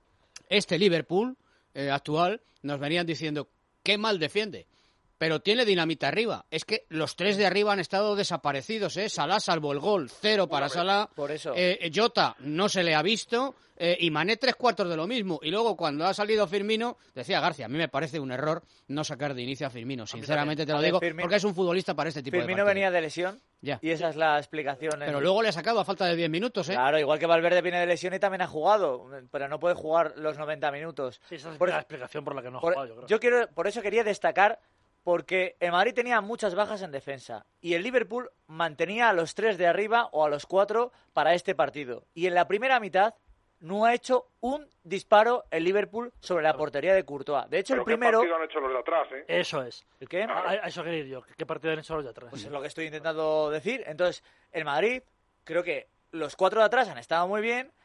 actual, nos venían diciendo qué mal defiende, pero tiene dinamita arriba. Es que los 3 de arriba han estado desaparecidos, Salah salvo el gol, 0 para Salah. Por eso. Jota no se le ha visto, y Mané 3/4 de lo mismo. Y luego cuando ha salido Firmino, decía García, a mí me parece un error no sacar de inicio a Firmino, sinceramente te lo digo, porque es un futbolista para este tipo de partidos. Firmino venía de lesión, y esa es la explicación. Pero luego le ha sacado a falta de 10 minutos, Claro, igual que Valverde viene de lesión y también ha jugado, pero no puede jugar los 90 minutos. Sí, esa es la explicación por la que no ha jugado, yo creo. Por eso quería destacar, porque el Madrid tenía muchas bajas en defensa y el Liverpool mantenía a los 3 de arriba o a los 4 para este partido. Y en la primera mitad no ha hecho un disparo el Liverpool sobre la portería de Courtois. De hecho, pero el primero... ¿qué partido han hecho los de atrás, Eso es. ¿El qué? A eso quería ir yo. ¿Qué partido han hecho los de atrás? Pues es lo que estoy intentando decir. Entonces, el Madrid, creo que los 4 de atrás han estado muy bien,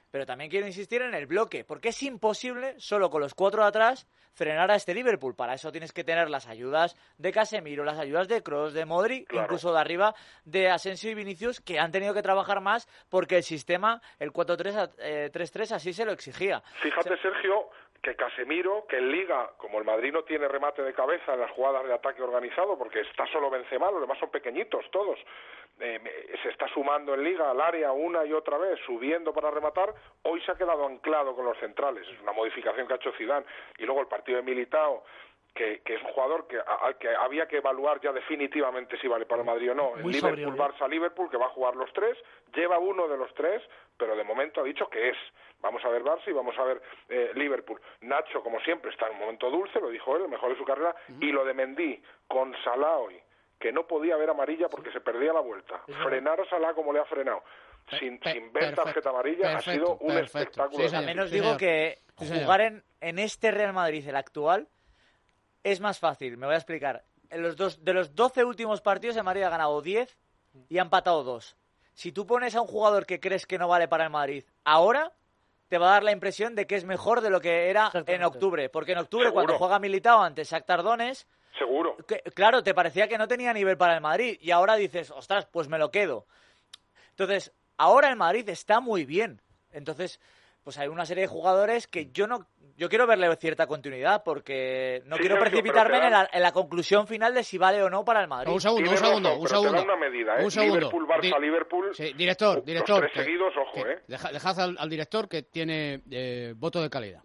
pero también quiero insistir en el bloque, porque es imposible, solo con los 4 de atrás, frenar a este Liverpool. Para eso tienes que tener las ayudas de Casemiro, las ayudas de Kroos, de Modric, claro, incluso de arriba de Asensio y Vinicius, que han tenido que trabajar más porque el sistema, el 4-3-3, así se lo exigía. Fíjate, Sergio, que Casemiro, que en Liga, como el Madrid no tiene remate de cabeza en las jugadas de ataque organizado, porque está solo Benzema, los demás son pequeñitos todos, se está sumando en Liga al área una y otra vez, subiendo para rematar, hoy se ha quedado anclado con los centrales, es una modificación que ha hecho Zidane, y luego el partido de Militao, que es un jugador que había que evaluar ya definitivamente si vale para el Madrid o no. El Liverpool, Barça-Liverpool, que va a jugar los 3, lleva uno de los 3, pero de momento ha dicho que es. Vamos a ver Barça y vamos a ver Liverpool. Nacho, como siempre, está en un momento dulce, lo dijo él, el mejor de su carrera, y lo de Mendy con Salah hoy, que no podía ver amarilla porque se perdía la vuelta. Frenar a Salah como le ha frenado, sin ver tarjeta amarilla, ha sido un espectáculo. Sí, también os digo que jugar en este Real Madrid, el actual, es más fácil, me voy a explicar. De los 12 últimos partidos, el Madrid ha ganado 10 y ha empatado 2. Si tú pones a un jugador que crees que no vale para el Madrid ahora, te va a dar la impresión de que es mejor de lo que era en octubre. Porque en octubre, ¿seguro?, cuando juega Militao ante Shakhtar Donetsk, seguro, claro, te parecía que no tenía nivel para el Madrid. Y ahora dices, ostras, pues me lo quedo. Entonces, ahora el Madrid está muy bien. Entonces, pues hay una serie de jugadores que yo quiero verle cierta continuidad, porque no quiero precipitarme en la conclusión final de si vale o no para el Madrid. Un segundo. Una medida, ¿eh? Un segundo. Liverpool, Barça, Liverpool. Sí, director. Los 3 seguidos, ojo, ¿eh? Dejad al director, que tiene voto de calidad.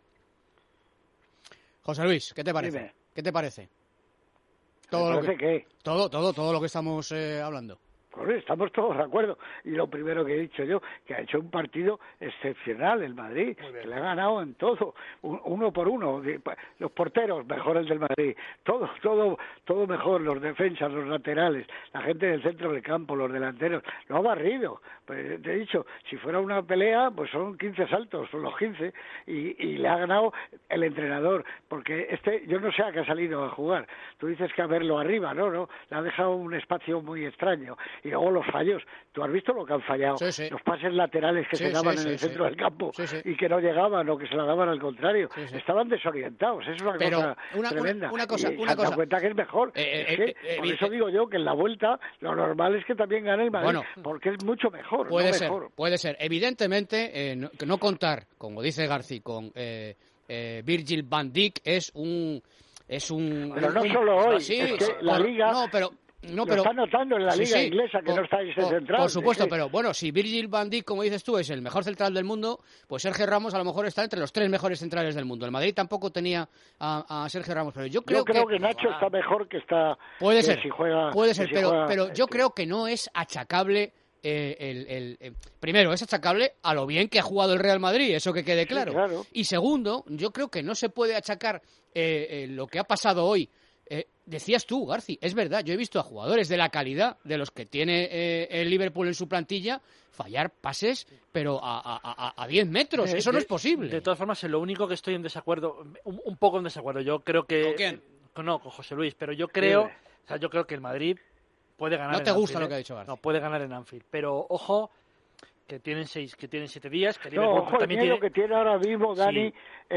José Luis, ¿qué te parece? Dime. ¿Qué te parece? Todo Todo lo que estamos hablando. Pues estamos todos de acuerdo. Y lo primero que he dicho yo, que ha hecho un partido excepcional el Madrid, que le ha ganado en todo, uno por uno. Los porteros, mejor el del Madrid. Todo mejor, los defensas, los laterales, la gente del centro del campo, los delanteros. Lo ha barrido. Pues te he dicho, si fuera una pelea, pues son 15 saltos, son los 15, y le ha ganado el entrenador, porque yo no sé a qué ha salido a jugar. Tú dices que a verlo arriba, no, le ha dejado un espacio muy extraño. Y luego los fallos, tú has visto lo que han fallado, sí. Los pases laterales que se daban en el centro del campo y que no llegaban o que se la daban al contrario, estaban desorientados, es una cosa tremenda. Una cosa. Cuenta que es mejor, por eso digo yo que en la vuelta lo normal es que también gane el Madrid, porque es mucho mejor. Puede ser. Evidentemente, no contar, como dice García, con Virgil van Dijk es un... Pero no solo hoy, es que la Liga... Lo está notando en la Liga inglesa, que no está ese central. Por supuesto, pero bueno, si Virgil van Dijk, como dices tú, es el mejor central del mundo, pues Sergio Ramos a lo mejor está entre los 3 mejores centrales del mundo. El Madrid tampoco tenía a Sergio Ramos, pero yo creo que Nacho está mejor que está... Puede ser, pero yo este. creo que no es achacable... primero, es achacable a lo bien que ha jugado el Real Madrid, eso que quede claro. Sí, claro. Y segundo, yo creo que no se puede achacar lo que ha pasado hoy. Decías tú, Garci, es verdad, yo he visto a jugadores de la calidad de los que tiene el Liverpool en su plantilla fallar pases, pero a 10 metros, eso no es posible. De todas formas, en lo único que estoy en desacuerdo, un poco en desacuerdo, yo creo que... ¿Con quién? No, con José Luis, pero yo creo que el Madrid puede ganar. No te gusta lo que ha dicho Garci. No, puede ganar en Anfield, pero ojo, que tienen 7 días, que ojo, también tiene... que tiene ahora mismo Dani,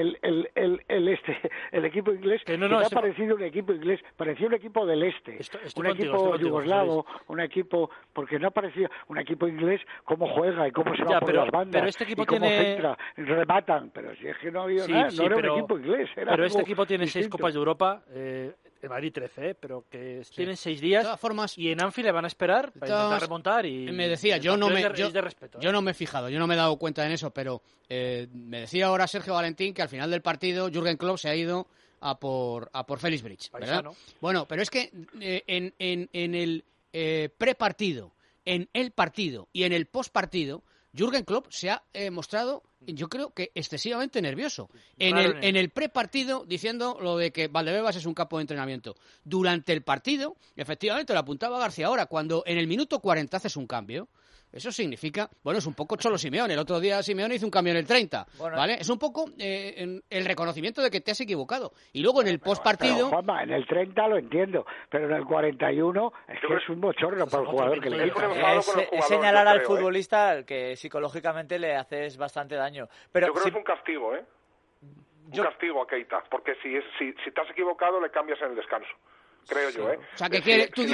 el equipo inglés, que no ha parecido un equipo inglés, parecía un equipo del este, un equipo yugoslavo, un equipo, porque no ha parecido un equipo inglés cómo juega y cómo se va por las bandas, pero este equipo y cómo centra, rematan, pero si es que no ha habido nada, no era un equipo inglés. Pero este equipo tiene 6 Copas de Europa, el Madrid 13, pero que tienen 6 días, de todas formas, y en Anfield le van a esperar para intentar remontar. Y me decía, yo no me he fijado, yo no me he dado cuenta en eso, pero me decía ahora Sergio Valentín que al final del partido Jürgen Klopp se ha ido a por Felix Bridge, ¿verdad? Bueno, pero es que en el prepartido, en el partido y en el postpartido, Jürgen Klopp se ha mostrado, yo creo que excesivamente nervioso. En el prepartido, diciendo lo de que Valdebebas es un campo de entrenamiento. Durante el partido, efectivamente, lo apuntaba García ahora, cuando en el minuto 40 haces un cambio, Eso significa, bueno, es un poco Cholo Simeone. El otro día Simeone hizo un cambio en el 30, ¿vale? Es un poco el reconocimiento de que te has equivocado. Y luego en el postpartido... Juanma, en el 30 lo entiendo, pero en el 41 es que es un bochorno para el jugador que le quita. Es señalar al futbolista que psicológicamente le haces bastante daño. Pero yo creo que es un castigo, ¿eh? Un castigo a Keita, porque si te has equivocado le cambias en el descanso. Creo yo, ¿eh? O sea, que tú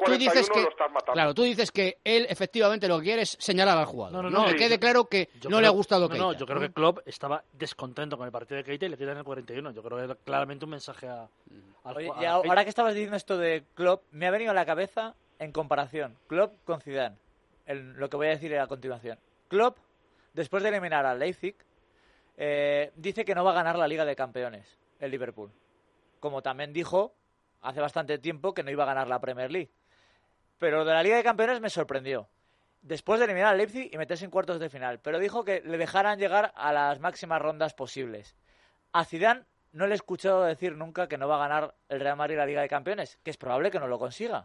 dices que él efectivamente lo que quiere es señalar al jugador. No, que quede claro que no le ha gustado Keita. No, yo creo que Klopp estaba descontento con el partido de Keita y le tiran el 41. Yo creo que era claramente un mensaje al jugador. Ahora que estabas diciendo esto de Klopp, me ha venido a la cabeza en comparación Klopp con Zidane. Lo que voy a decir a continuación. Klopp, después de eliminar al Leipzig, dice que no va a ganar la Liga de Campeones, el Liverpool. Como también dijo hace bastante tiempo que no iba a ganar la Premier League. Pero lo de la Liga de Campeones me sorprendió. Después de eliminar al Leipzig y meterse en cuartos de final. Pero dijo que le dejaran llegar a las máximas rondas posibles. A Zidane no le he escuchado decir nunca que no va a ganar el Real Madrid la Liga de Campeones, que es probable que no lo consiga.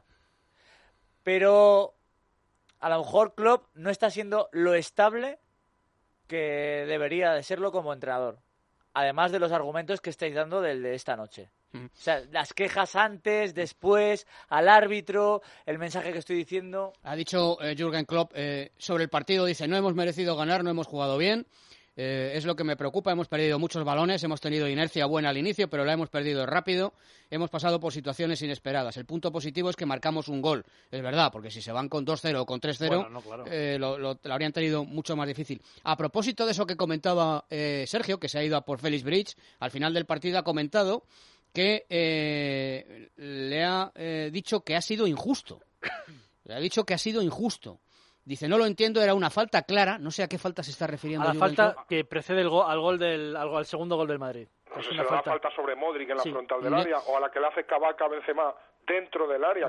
Pero a lo mejor Klopp no está siendo lo estable que debería de serlo como entrenador. Además de los argumentos que estáis dando de esta noche. O sea, las quejas antes, después, al árbitro, el mensaje que estoy diciendo. Ha dicho Jürgen Klopp sobre el partido, dice, no hemos merecido ganar, no hemos jugado bien. Es lo que me preocupa, hemos perdido muchos balones, hemos tenido inercia buena al inicio, pero la hemos perdido rápido, hemos pasado por situaciones inesperadas. El punto positivo es que marcamos un gol, es verdad, porque si se van con 2-0 o con 3-0, lo habrían tenido mucho más difícil. A propósito de eso que comentaba Sergio, que se ha ido a por Félix Bridge, al final del partido ha comentado que le ha dicho que ha sido injusto. Le ha dicho que ha sido injusto. Dice, no lo entiendo, era una falta clara. No sé a qué falta se está refiriendo. A la falta que precede al segundo gol del Madrid. No sé si será la falta sobre Modric en la frontal del área o a la que le hace Kabak a Benzema dentro del área.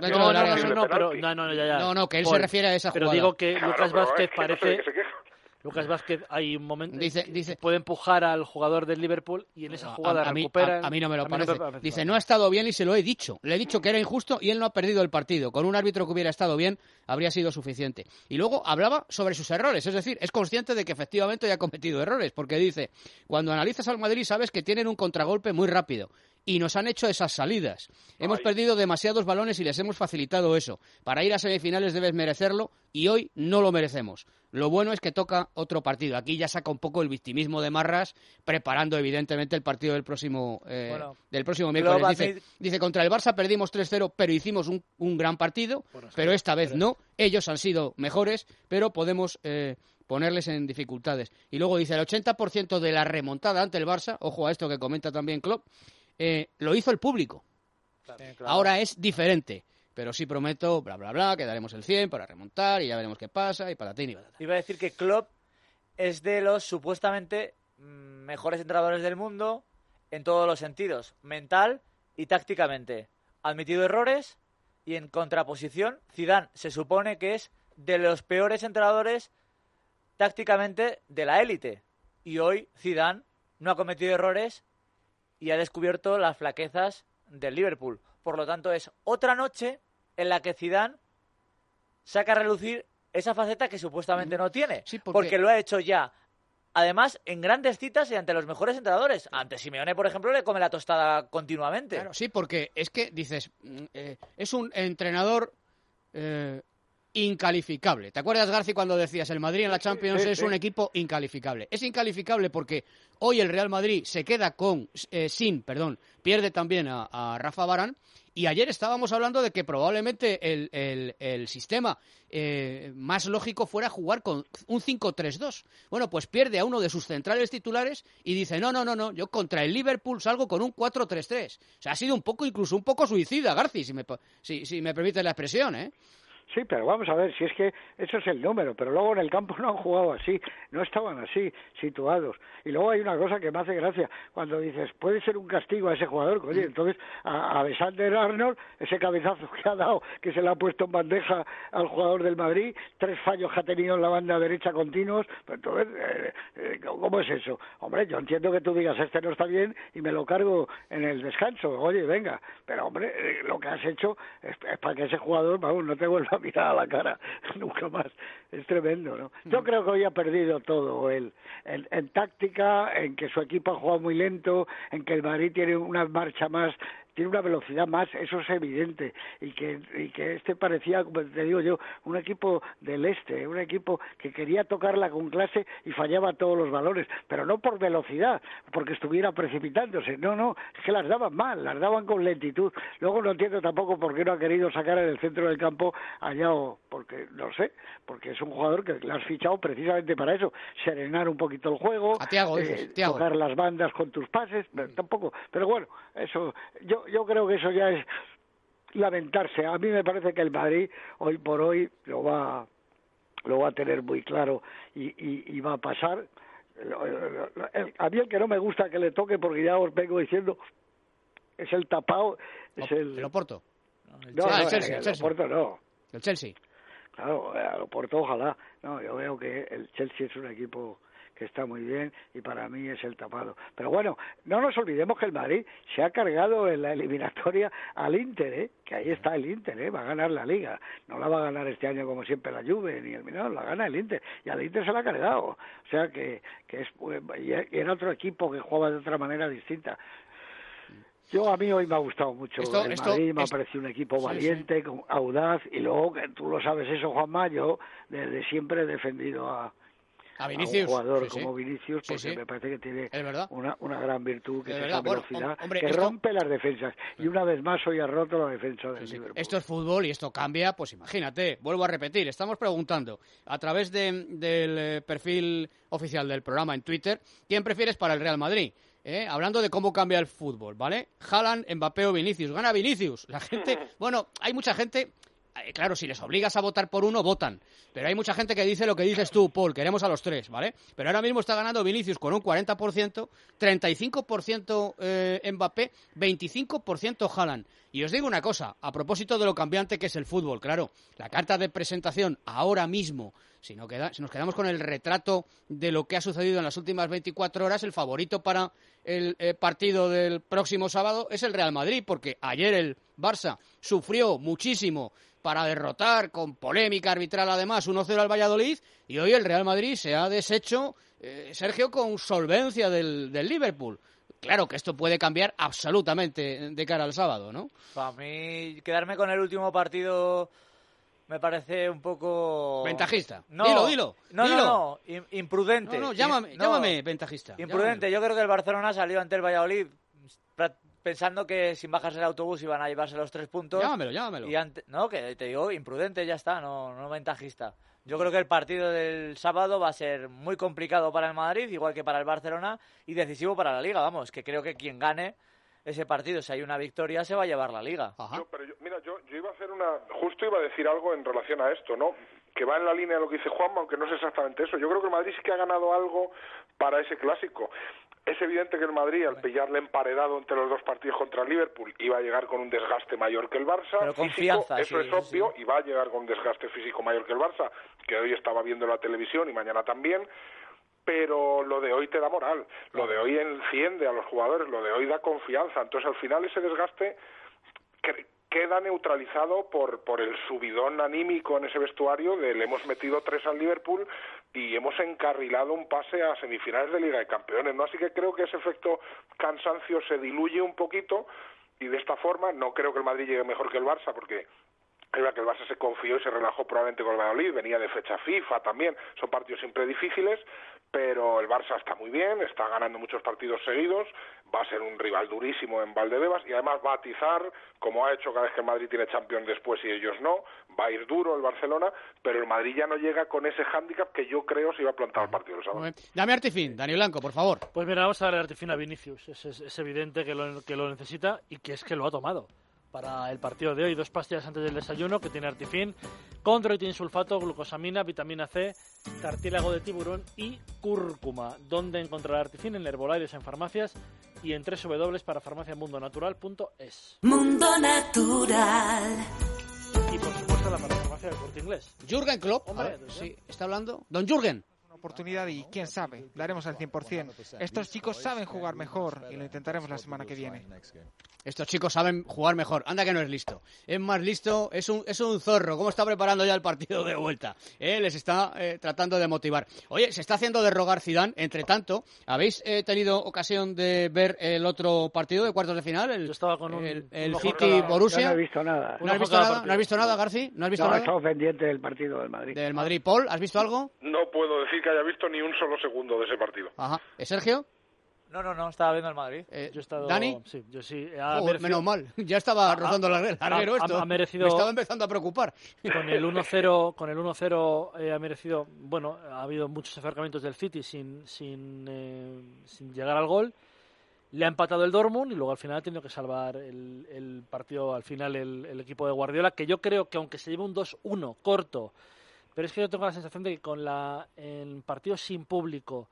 No, que él se refiere a esa jugada. Pero digo que Lucas Vázquez parece... Lucas Vázquez, hay un momento dice puede empujar al jugador del Liverpool y en esa jugada recupera. A mí no me lo parece. Dice, no ha estado bien y se lo he dicho. Le he dicho que era injusto y él no ha perdido el partido. Con un árbitro que hubiera estado bien, habría sido suficiente. Y luego hablaba sobre sus errores. Es decir, es consciente de que efectivamente haya cometido errores. Porque dice, cuando analizas al Madrid sabes que tienen un contragolpe muy rápido. Y nos han hecho esas salidas. Hemos perdido demasiados balones y les hemos facilitado eso. Para ir a semifinales debes merecerlo y hoy no lo merecemos. Lo bueno es que toca otro partido. Aquí ya saca un poco el victimismo de Marras, preparando evidentemente el partido del próximo miércoles. Dice, contra el Barça perdimos 3-0, pero hicimos un gran partido, pero esta vez no. Ellos han sido mejores, pero podemos ponerles en dificultades. Y luego dice, el 80% de la remontada ante el Barça, ojo a esto que comenta también Klopp, lo hizo el público. Claro. Ahora es diferente, pero sí prometo, bla, bla, bla, que daremos el 100 para remontar y ya veremos qué pasa y patatín y patatán. Iba a decir que Klopp es de los supuestamente mejores entrenadores del mundo en todos los sentidos, mental y tácticamente. Ha admitido errores y en contraposición, Zidane se supone que es de los peores entrenadores tácticamente de la élite. Y hoy Zidane no ha cometido errores y ha descubierto las flaquezas del Liverpool. Por lo tanto, es otra noche en la que Zidane saca a relucir esa faceta que supuestamente no tiene. Sí, porque lo ha hecho ya, además, en grandes citas y ante los mejores entrenadores. Ante Simeone, por ejemplo, le come la tostada continuamente. Claro, sí, porque es que, dices, es un entrenador incalificable. ¿Te acuerdas, Garci, cuando decías el Madrid en la Champions es un equipo incalificable? Es incalificable porque hoy el Real Madrid se queda pierde también a Rafa Varane, y ayer estábamos hablando de que probablemente el sistema más lógico fuera jugar con un 5-3-2. Bueno, pues pierde a uno de sus centrales titulares y dice, no, yo contra el Liverpool salgo con un 4-3-3. O sea, ha sido incluso un poco suicida, Garci, si me permite la expresión, ¿eh? Sí, pero vamos a ver, si es que eso es el número, pero luego en el campo no han jugado así, no estaban así situados. Y luego hay una cosa que me hace gracia, cuando dices, puede ser un castigo a ese jugador, oye, entonces a Alexander-Arnold, ese cabezazo que ha dado, que se le ha puesto en bandeja al jugador del Madrid, 3 fallos que ha tenido en la banda derecha continuos, pues entonces, ¿cómo es eso? Hombre, yo entiendo que tú digas, este no está bien y me lo cargo en el descanso, oye, venga, pero hombre, lo que has hecho es para que ese jugador, vamos, no te vuelva a mirar a la cara nunca más. Es tremendo, ¿no? Yo creo que hoy ha perdido todo él, en táctica, en que su equipo ha jugado muy lento, en que el Madrid tiene una marcha más, tiene una velocidad más, eso es evidente, y que este parecía, como te digo yo, un equipo del este, un equipo que quería tocarla con clase y fallaba todos los valores, pero no por velocidad, porque estuviera precipitándose, no, es que las daban mal, las daban con lentitud. Luego no entiendo tampoco por qué no ha querido sacar en el centro del campo allá, porque no sé, porque es un jugador que le has fichado precisamente para eso, serenar un poquito el juego, a Thiago, Thiago. tocar las bandas con tus pases, pero tampoco, pero bueno, eso yo creo que eso ya es lamentarse. A mí me parece que el Madrid hoy por hoy lo va a tener muy claro y va a pasar. A mí el que no me gusta que le toque, porque ya os vengo diciendo, es el tapado, es el Oporto. El Chelsea. El Oporto no. El Chelsea. Claro, el Oporto ojalá. No, yo veo que el Chelsea es un equipo que está muy bien y para mí es el tapado. Pero bueno, no nos olvidemos que el Madrid se ha cargado en la eliminatoria al Inter, que ahí está el Inter, va a ganar la Liga. No la va a ganar este año como siempre la Juve ni el Milan, la gana el Inter. Y al Inter se la ha cargado. O sea que es, y era otro equipo que jugaba de otra manera distinta. A mí hoy me ha gustado mucho el Madrid, me ha parecido un equipo valiente, audaz, y luego, que tú lo sabes eso, Juanma, yo desde siempre he defendido a Vinicius, un jugador como Vinicius, porque me parece que tiene una gran virtud, que es esa velocidad, que rompe las defensas. Y una vez más hoy ha roto la defensa del Liverpool. Esto es fútbol y esto cambia, pues imagínate, vuelvo a repetir, estamos preguntando a través del perfil oficial del programa en Twitter, ¿quién prefieres para el Real Madrid? Hablando de cómo cambia el fútbol, ¿vale? Haaland, Mbappé o Vinicius. Gana Vinicius. La gente, bueno, hay mucha gente, claro, si les obligas a votar por uno, votan. Pero hay mucha gente que dice lo que dices tú, Paul, queremos a los tres, ¿vale? Pero ahora mismo está ganando Vinicius con un 40%, 35% Mbappé, 25% Haaland. Y os digo una cosa, a propósito de lo cambiante que es el fútbol, claro, la carta de presentación ahora mismo, si nos quedamos con el retrato de lo que ha sucedido en las últimas 24 horas, el favorito para el partido del próximo sábado es el Real Madrid, porque ayer el Barça sufrió muchísimo para derrotar, con polémica arbitral además, 1-0 al Valladolid, y hoy el Real Madrid se ha deshecho, Sergio, con solvencia del Liverpool. Claro que esto puede cambiar absolutamente de cara al sábado, ¿no? Para mí, quedarme con el último partido me parece un poco... Ventajista. No, dilo. No, imprudente. Llámame ventajista. Imprudente. Yo creo que el Barcelona salió ante el Valladolid pensando que sin bajarse el autobús iban a llevarse los 3 puntos. Llámamelo. No, que te digo, imprudente, ya está, no ventajista. Yo creo que el partido del sábado va a ser muy complicado para el Madrid, igual que para el Barcelona, y decisivo para la Liga. Vamos, que creo que quien gane ese partido, si hay una victoria, se va a llevar la Liga. Yo iba a hacer justo iba a decir algo en relación a esto, ¿no? Que va en la línea de lo que dice Juanma, aunque no es exactamente eso. Yo creo que el Madrid sí que ha ganado algo para ese clásico. Es evidente que el Madrid, al pillarle emparedado entre los dos partidos contra el Liverpool, iba a llegar con un desgaste mayor que el Barça. Pero confianza, eso es obvio, y va a llegar con un desgaste físico mayor que el Barça, que hoy estaba viendo la televisión y mañana también. Pero lo de hoy te da moral, lo de hoy enciende a los jugadores, lo de hoy da confianza. Entonces, al final, ese desgaste queda neutralizado por el subidón anímico en ese vestuario de le hemos metido 3 al Liverpool y hemos encarrilado un pase a semifinales de Liga de Campeones, ¿no? Así que creo que ese efecto cansancio se diluye un poquito y de esta forma no creo que el Madrid llegue mejor que el Barça, porque es verdad que el Barça se confió y se relajó probablemente con el Valladolid, venía de fecha FIFA también, son partidos siempre difíciles, pero el Barça está muy bien, está ganando muchos partidos seguidos, va a ser un rival durísimo en Valdebebas y además va a atizar, como ha hecho cada vez que el Madrid tiene Champions después y ellos no, va a ir duro el Barcelona, pero el Madrid ya no llega con ese hándicap que yo creo se iba a plantar el partido del sábado. Dame Artifin, Dani Blanco, por favor. Pues mira, vamos a darle Artifin a Vinicius, es evidente que lo necesita y que es que lo ha tomado. Para el partido de hoy, 2 pastillas antes del desayuno que tiene Artifin, condroitin sulfato, glucosamina, vitamina C, cartílago de tiburón y cúrcuma. ¿Dónde encontrar Artifin? En herbolarios, en farmacias y en www.parafarmaciamundonatural.es. Mundo Natural. Y por supuesto la parafarmacia del Corte Inglés. Jürgen Klopp, hombre, sí, está hablando. Don Jürgen. Oportunidad y quién sabe, daremos al 100%. Estos chicos saben jugar mejor y lo intentaremos la semana que viene. Estos chicos saben jugar mejor. Anda que no es listo. Es más listo, es un zorro. ¿Cómo está preparando ya el partido de vuelta? Les está tratando de motivar. Oye, se está haciendo de rogar Zidane. Entre tanto, ¿habéis tenido ocasión de ver el otro partido de cuartos de final? Yo estaba con el City-Borussia. Yo no he visto nada. ¿No has visto nada? ¿No has visto nada, Garci? ¿No has visto nada? He estado pendiente del partido del Madrid. Del Madrid. Paul, ¿has visto algo? No puedo decir que haya visto ni un solo segundo de ese partido. Ajá. ¿Sergio? No, estaba viendo el Madrid. Yo he estado... ¿Dani? Sí, yo sí. Menos mal, ya estaba rozando la larguero esto. Ha merecido... Me estaba empezando a preocupar. Con el 1-0 ha merecido... Bueno, ha habido muchos acercamientos del City sin llegar al gol. Le ha empatado el Dortmund y luego al final ha tenido que salvar el partido al final el equipo de Guardiola, que yo creo que aunque se lleve un 2-1 corto, pero es que yo tengo la sensación de que en partidos sin público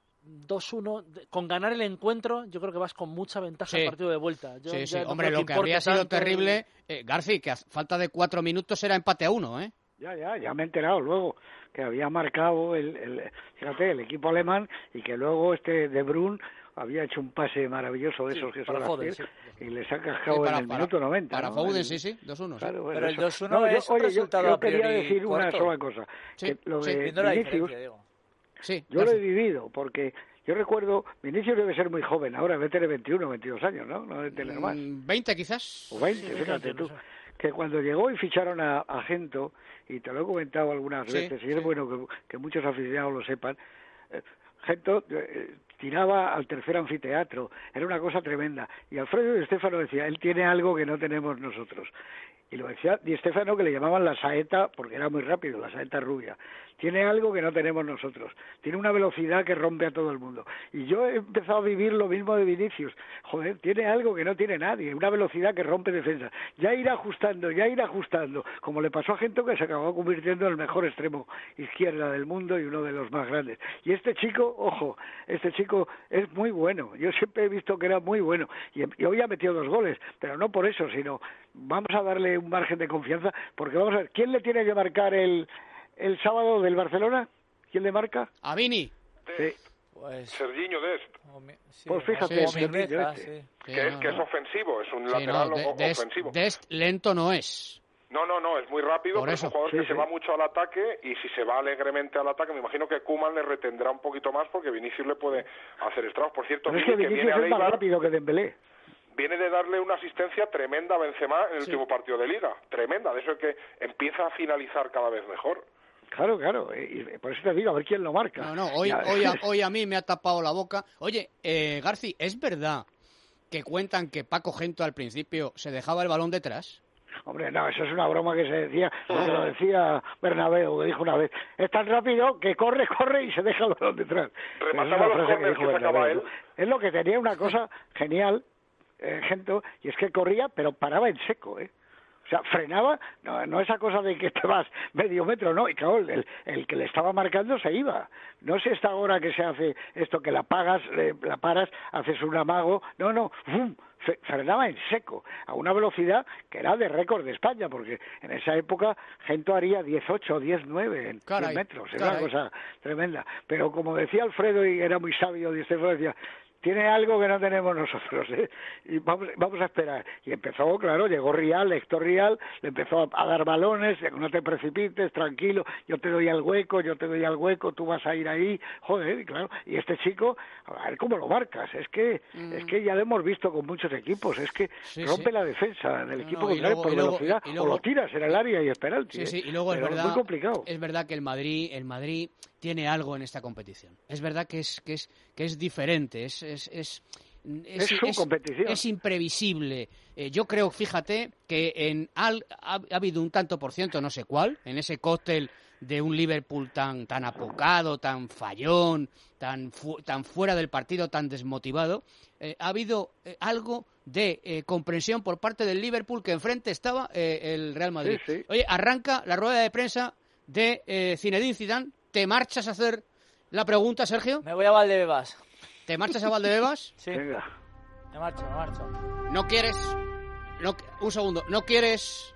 2-1, con ganar el encuentro, yo creo que vas con mucha ventaja al partido de vuelta. Sí. Hombre, lo que habría sido terrible, Garci, que a falta de 4 minutos era empate a 1, ¿eh? Ya me he enterado luego que había marcado fíjate, el equipo alemán y que luego De Bruyne había hecho un pase maravilloso de esos que suele hacer y les ha cascado en el minuto 90. Para Foden, sí, 2-1. Claro, pero el 2-1 es un resultado yo quería decir una sola cosa. Que lo de Vinicius, yo lo he vivido, porque yo recuerdo, Vinicius debe ser muy joven, ahora debe tener 21, 22 años, ¿no? No debe tener más. 20 quizás. O 20, fíjate tú. Que cuando llegó y ficharon a Gento, y te lo he comentado algunas veces, y es bueno que muchos aficionados lo sepan, Gento tiraba al tercer anfiteatro, era una cosa tremenda. Y Alfredo Di Stéfano decía, él tiene algo que no tenemos nosotros. Y lo decía Di Stéfano, que le llamaban la saeta, porque era muy rápido, la saeta rubia. Tiene algo que no tenemos nosotros. Tiene una velocidad que rompe a todo el mundo. Y yo he empezado a vivir lo mismo de Vinicius. Joder, tiene algo que no tiene nadie, una velocidad que rompe defensa. Ya irá ajustando, como le pasó a Gento, que se acabó convirtiendo en el mejor extremo izquierda del mundo y uno de los más grandes. Y este chico, ojo, es muy bueno. Yo siempre he visto que era muy bueno. Y hoy ha metido 2 goles, pero no por eso, sino vamos a darle un margen de confianza, porque vamos a ver, ¿quién le tiene que marcar el sábado del Barcelona? ¿Quién le marca? A Vini. Sí. Pues Serginho Dest. Pues fíjate, que es ofensivo, es un lateral ofensivo. Dest lento no es. No, es muy rápido, pero es un jugador que se va mucho al ataque, y si se va alegremente al ataque, me imagino que Koeman le retendrá un poquito más, porque Vinicius le puede hacer estragos. Por cierto, pero es que Vinicius es más rápido que Dembélé. Viene de darle una asistencia tremenda a Benzema en el último partido de Liga. Tremenda, de eso que empieza a finalizar cada vez mejor. Claro, y por eso te digo, a ver quién lo marca. Hoy a mí me ha tapado la boca. Oye, Garci, ¿es verdad que cuentan que Paco Gento al principio se dejaba el balón detrás? Hombre, no, eso es una broma que se decía, porque lo decía Bernabéu, que dijo una vez, es tan rápido que corre y se deja el balón detrás. Remataba los córneres que sacaba él. Es lo que tenía una cosa genial, Gento, y es que corría, pero paraba en seco, O sea, frenaba, no esa cosa de que te vas medio metro, no, y claro, el que le estaba marcando se iba. No sé esta hora que se hace esto, que la paras, haces un amago, no, ¡fum! Frenaba en seco, a una velocidad que era de récord de España, porque en esa época Gento haría 18, 19 en 100 metros, era una cosa tremenda. Pero como decía Alfredo, y era muy sabio, decía, tiene algo que no tenemos nosotros, y vamos a esperar. Y empezó, claro, llegó Héctor Rial, le empezó a dar balones, no te precipites, tranquilo, yo te doy al hueco, tú vas a ir ahí, joder, claro. Y este chico, a ver cómo lo marcas, es que ya lo hemos visto con muchos equipos, es que rompe la defensa del equipo contrario por velocidad, o lo tiras en el área y es penalti. Y luego es verdad, muy complicado. Es verdad que el Madrid tiene algo en esta competición. Es verdad que es diferente, es su competición. Es imprevisible. Yo creo, fíjate, que ha habido un tanto por ciento, no sé cuál, en ese cóctel de un Liverpool tan apocado, tan fallón, tan fuera del partido, tan desmotivado. Ha habido algo de comprensión por parte del Liverpool, que enfrente estaba el Real Madrid. Sí. Oye, arranca la rueda de prensa de Zinedine Zidane. ¿Te marchas a hacer la pregunta, Sergio? Me voy a Valdebebas. ¿Te marchas a Valdebebas? Sí. Venga. Me marcho. ¿No quieres? Un segundo. ¿No quieres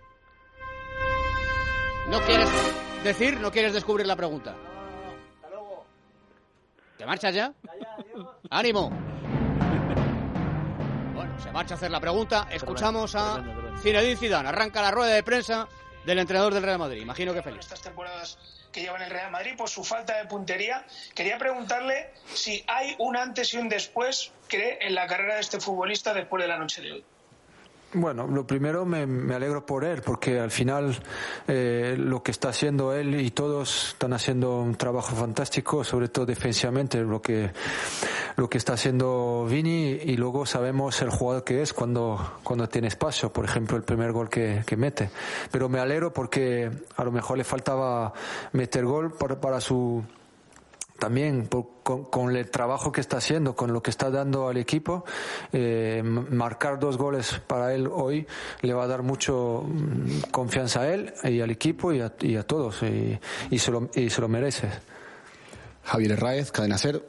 decir? ¿No quieres descubrir la pregunta? No. Hasta luego. ¿Te marchas ya? Ya, adiós. ¡Ánimo! Bueno, se marcha a hacer la pregunta. Escuchamos a Zinedine Zidane. Arranca la rueda de prensa del entrenador del Real Madrid. Imagino que feliz. Estas temporadas que lleva en el Real Madrid por su falta de puntería. Quería preguntarle si hay un antes y un después, cree, en la carrera de este futbolista después de la noche de hoy. Bueno, lo primero me alegro por él, porque al final lo que está haciendo él y todos están haciendo un trabajo fantástico, sobre todo defensivamente, lo que está haciendo Vini, y luego sabemos el jugador que es cuando tiene espacio, por ejemplo el primer gol que mete. Pero me alegro porque a lo mejor le faltaba meter gol para su... También con el trabajo que está haciendo, con lo que está dando al equipo, marcar 2 goles para él hoy le va a dar mucho confianza a él y al equipo y a todos, y se lo merece. Javier Herráez, Cadena SER.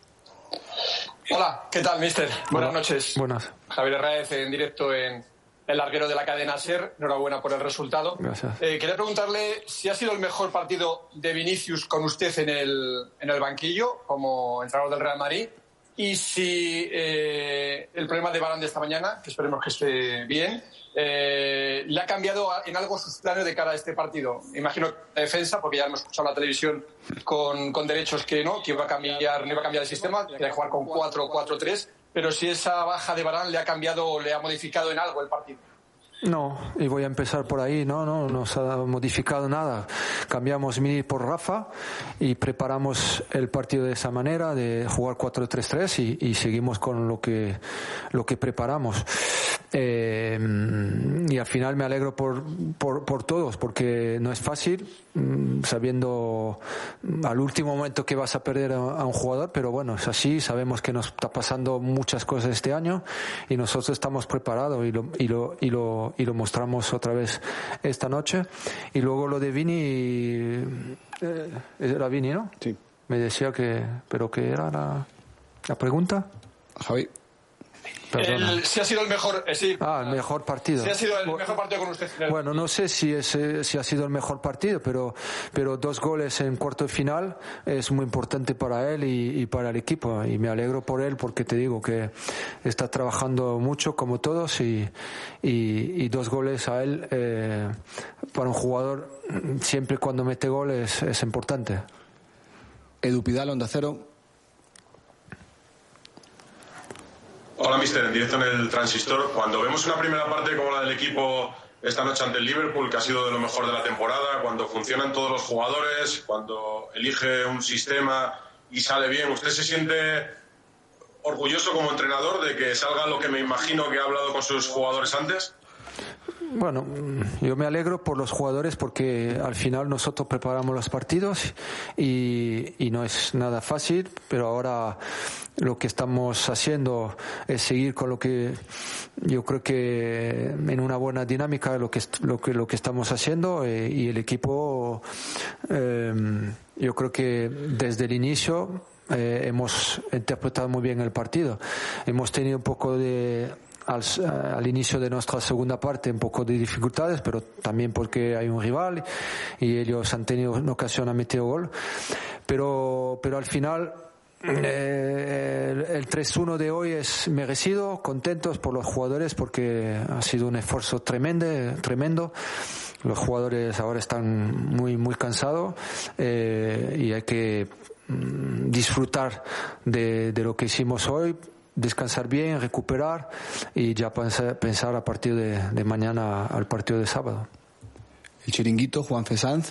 Hola, ¿qué tal, mister? Buenas noches. Buenas. Javier Herráez en directo en el larguero de la cadena SER. Enhorabuena por el resultado. Gracias. Quería preguntarle si ha sido el mejor partido de Vinicius con usted en el banquillo como entrenador del Real Madrid, y si el problema de Varane de esta mañana, que esperemos que esté bien, le ha cambiado en algo sus planes de cara a este partido. Imagino la defensa, porque ya hemos escuchado en la televisión con derechos que no iba a cambiar el sistema, que iba a jugar con 4-4-3, pero si esa baja de Varane le ha cambiado o le ha modificado en algo el partido. No, y voy a empezar por ahí, no nos ha modificado nada. Cambiamos Mini por Rafa y preparamos el partido de esa manera, de jugar 4-3-3, y seguimos con lo que preparamos. Y al final me alegro por todos, porque no es fácil, sabiendo al último momento que vas a perder a un jugador, pero bueno, es así. Sabemos que nos está pasando muchas cosas este año y nosotros estamos preparados y lo mostramos otra vez esta noche. Y luego lo de Vini, era Vini, ¿no? Sí. Me decía pero que era la pregunta. Javi. Si ha sido el mejor, el mejor partido. Si ha sido el mejor partido con usted. Bueno, no sé si ha sido el mejor partido, pero 2 goles en cuarto de final es muy importante para él y para el equipo, y me alegro por él, porque te digo que está trabajando mucho como todos, y 2 goles a él para un jugador siempre cuando mete goles es importante. Edu Pidal, Onda Cero. Hola, mister, en directo en el Transistor. Cuando vemos una primera parte como la del equipo esta noche ante el Liverpool, que ha sido de lo mejor de la temporada, cuando funcionan todos los jugadores, cuando elige un sistema y sale bien, ¿usted se siente orgulloso como entrenador de que salga lo que me imagino que ha hablado con sus jugadores antes? Bueno, yo me alegro por los jugadores, porque al final nosotros preparamos los partidos y no es nada fácil, pero ahora lo que estamos haciendo es seguir con lo que yo creo que en una buena dinámica lo que estamos haciendo, y el equipo yo creo que desde el inicio hemos interpretado muy bien el partido. Hemos tenido un poco al inicio de nuestra segunda parte un poco de dificultades, pero también porque hay un rival y ellos han tenido una ocasión a meter gol, pero al final el 3-1 de hoy es merecido, contentos por los jugadores, porque ha sido un esfuerzo tremendo. Los jugadores ahora están muy cansados, y hay que disfrutar de lo que hicimos hoy, descansar bien, recuperar y ya pensar a partir de mañana al partido de sábado. El Chiringuito, Juan Fesanz.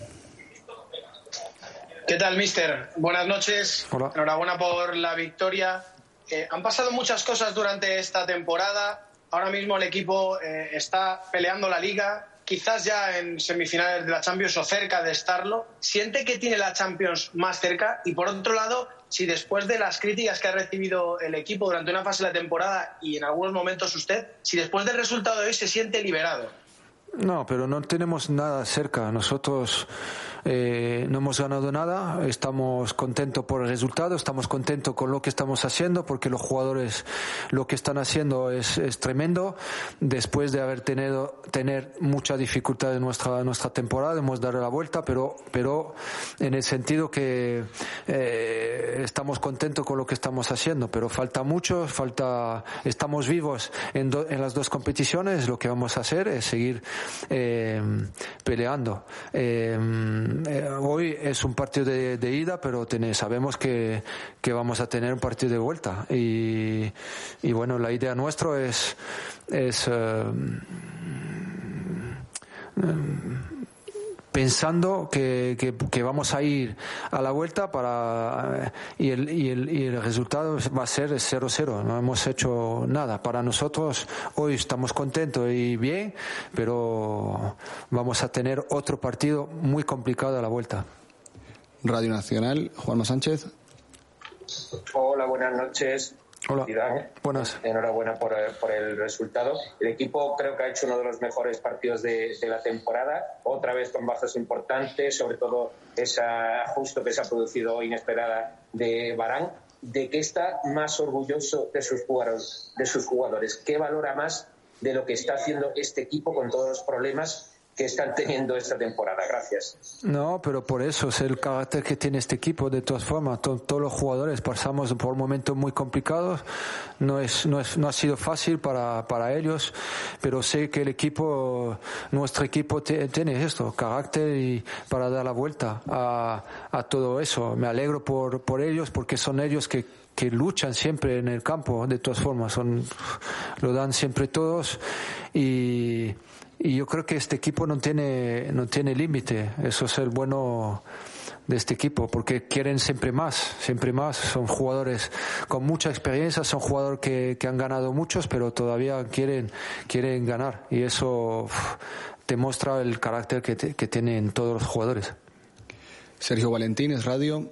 ¿Qué tal, mister? Buenas noches. Hola. Enhorabuena por la victoria. Han pasado muchas cosas durante esta temporada. Ahora mismo el equipo está peleando la Liga, quizás ya en semifinales de la Champions o cerca de estarlo. ¿Siente que tiene la Champions más cerca? Y por otro lado, si después de las críticas que ha recibido el equipo durante una fase de la temporada y en algunos momentos usted, si después del resultado de hoy se siente liberado. No, pero no tenemos nada cerca. Nosotros no hemos ganado nada. Estamos contentos por el resultado, estamos contentos con lo que estamos haciendo, porque los jugadores lo que están haciendo es tremendo. Después de haber tener mucha dificultad en nuestra temporada, hemos dado la vuelta, pero en el sentido que estamos contentos con lo que estamos haciendo, pero falta mucho, estamos vivos en las dos competiciones. Lo que vamos a hacer es seguir peleando. Hoy es un partido de ida, pero sabemos que vamos a tener un partido de vuelta, y bueno, la idea nuestra es pensando que vamos a ir a la vuelta y el resultado va a ser 0-0. No hemos hecho nada. Para nosotros hoy estamos contentos y bien, pero vamos a tener otro partido muy complicado a la vuelta. Radio Nacional, Juanma Sánchez. Hola, buenas noches. Hola. Zidane. Buenas. Enhorabuena por el resultado. El equipo creo que ha hecho uno de los mejores partidos de la temporada, otra vez con bajas importantes, sobre todo esa ajuste que se ha producido inesperada de Varane. ¿De qué está más orgulloso de sus jugadores? ¿Qué valora más de lo que está haciendo este equipo con todos los problemas que están teniendo esta temporada? Gracias. No, pero por eso es el carácter que tiene este equipo. De todas formas, todos los jugadores pasamos por momentos muy complicados. No ha sido fácil para ellos, pero sé que nuestro equipo tiene esto, carácter, y para dar la vuelta a todo eso. Me alegro por ellos, porque son ellos que luchan siempre en el campo. De todas formas, lo dan siempre todos, y yo creo que este equipo no tiene límite. Eso es el bueno de este equipo, porque quieren siempre más. Son jugadores con mucha experiencia, son jugadores que han ganado muchos, pero todavía quieren ganar, y eso demuestra el carácter que tienen todos los jugadores. Sergio Valentín, Es Radio.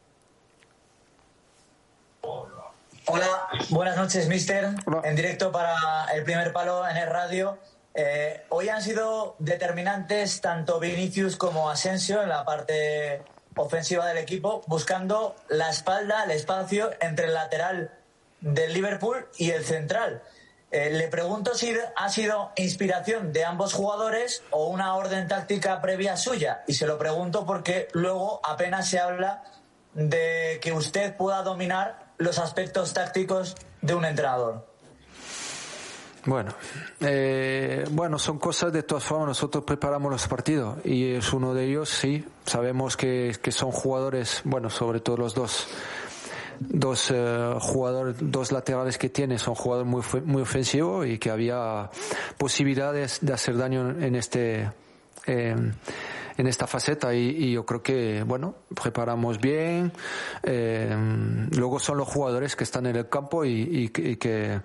Hola, buenas noches, mister. Hola. En directo para El Primer Palo en Es Radio. Hoy han sido determinantes tanto Vinicius como Asensio en la parte ofensiva del equipo, buscando la espalda, el espacio entre el lateral del Liverpool y el central. Le pregunto si ha sido inspiración de ambos jugadores o una orden táctica previa suya, y se lo pregunto porque luego apenas se habla de que usted pueda dominar los aspectos tácticos de un entrenador. Bueno, son cosas. De todas formas, nosotros preparamos los partidos, y es uno de ellos. Sí, sabemos que son jugadores, sobre todo los dos jugadores, dos laterales que tiene, son jugadores muy ofensivos, y que había posibilidades de hacer daño en esta faceta, y yo creo que preparamos bien. Luego son los jugadores que están en el campo y que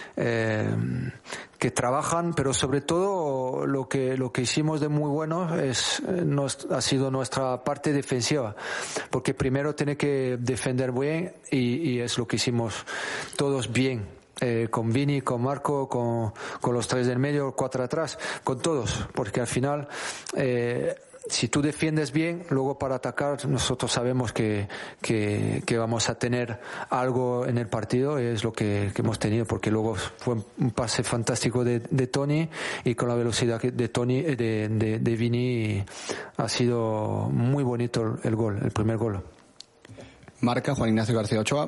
trabajan, pero sobre todo lo que hicimos de muy bueno ha sido nuestra parte defensiva, porque primero tiene que defender bien, y es lo que hicimos todos bien. Con Vini, con Marco, con los tres del medio, 4 atrás, con todos, porque al final si tú defiendes bien, luego para atacar nosotros sabemos que vamos a tener algo en el partido, y es lo que hemos tenido, porque luego fue un pase fantástico de Toni, y con la velocidad de Vini ha sido muy bonito el primer gol. Marca Juan Ignacio García Ochoa.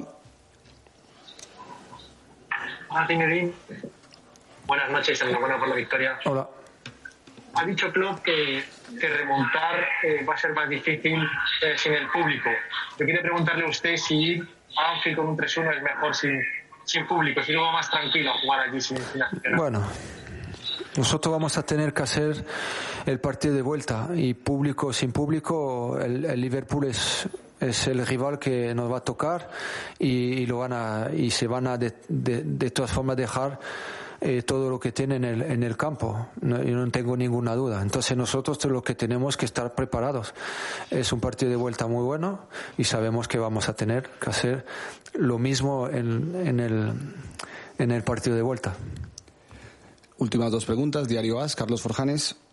Hola, Zinedine. Buenas noches, enhorabuena por la victoria. Hola. Ha dicho Klopp que remontar va a ser más difícil sin el público. Yo quiero preguntarle a usted si ir a Anfield con un 3-1 es mejor sin público, si luego más tranquilo jugar allí sin aficionados. Bueno, nosotros vamos a tener que hacer el partido de vuelta, y público sin público, el Liverpool es el rival que nos va a tocar, y se van a de todas formas dejar todo lo que tienen en el campo. Yo no tengo ninguna duda. Entonces nosotros lo que tenemos que estar preparados. Es un partido de vuelta muy bueno, y sabemos que vamos a tener que hacer lo mismo en el partido de vuelta. Últimas 2 preguntas. Diario AS, Carlos Forjanes.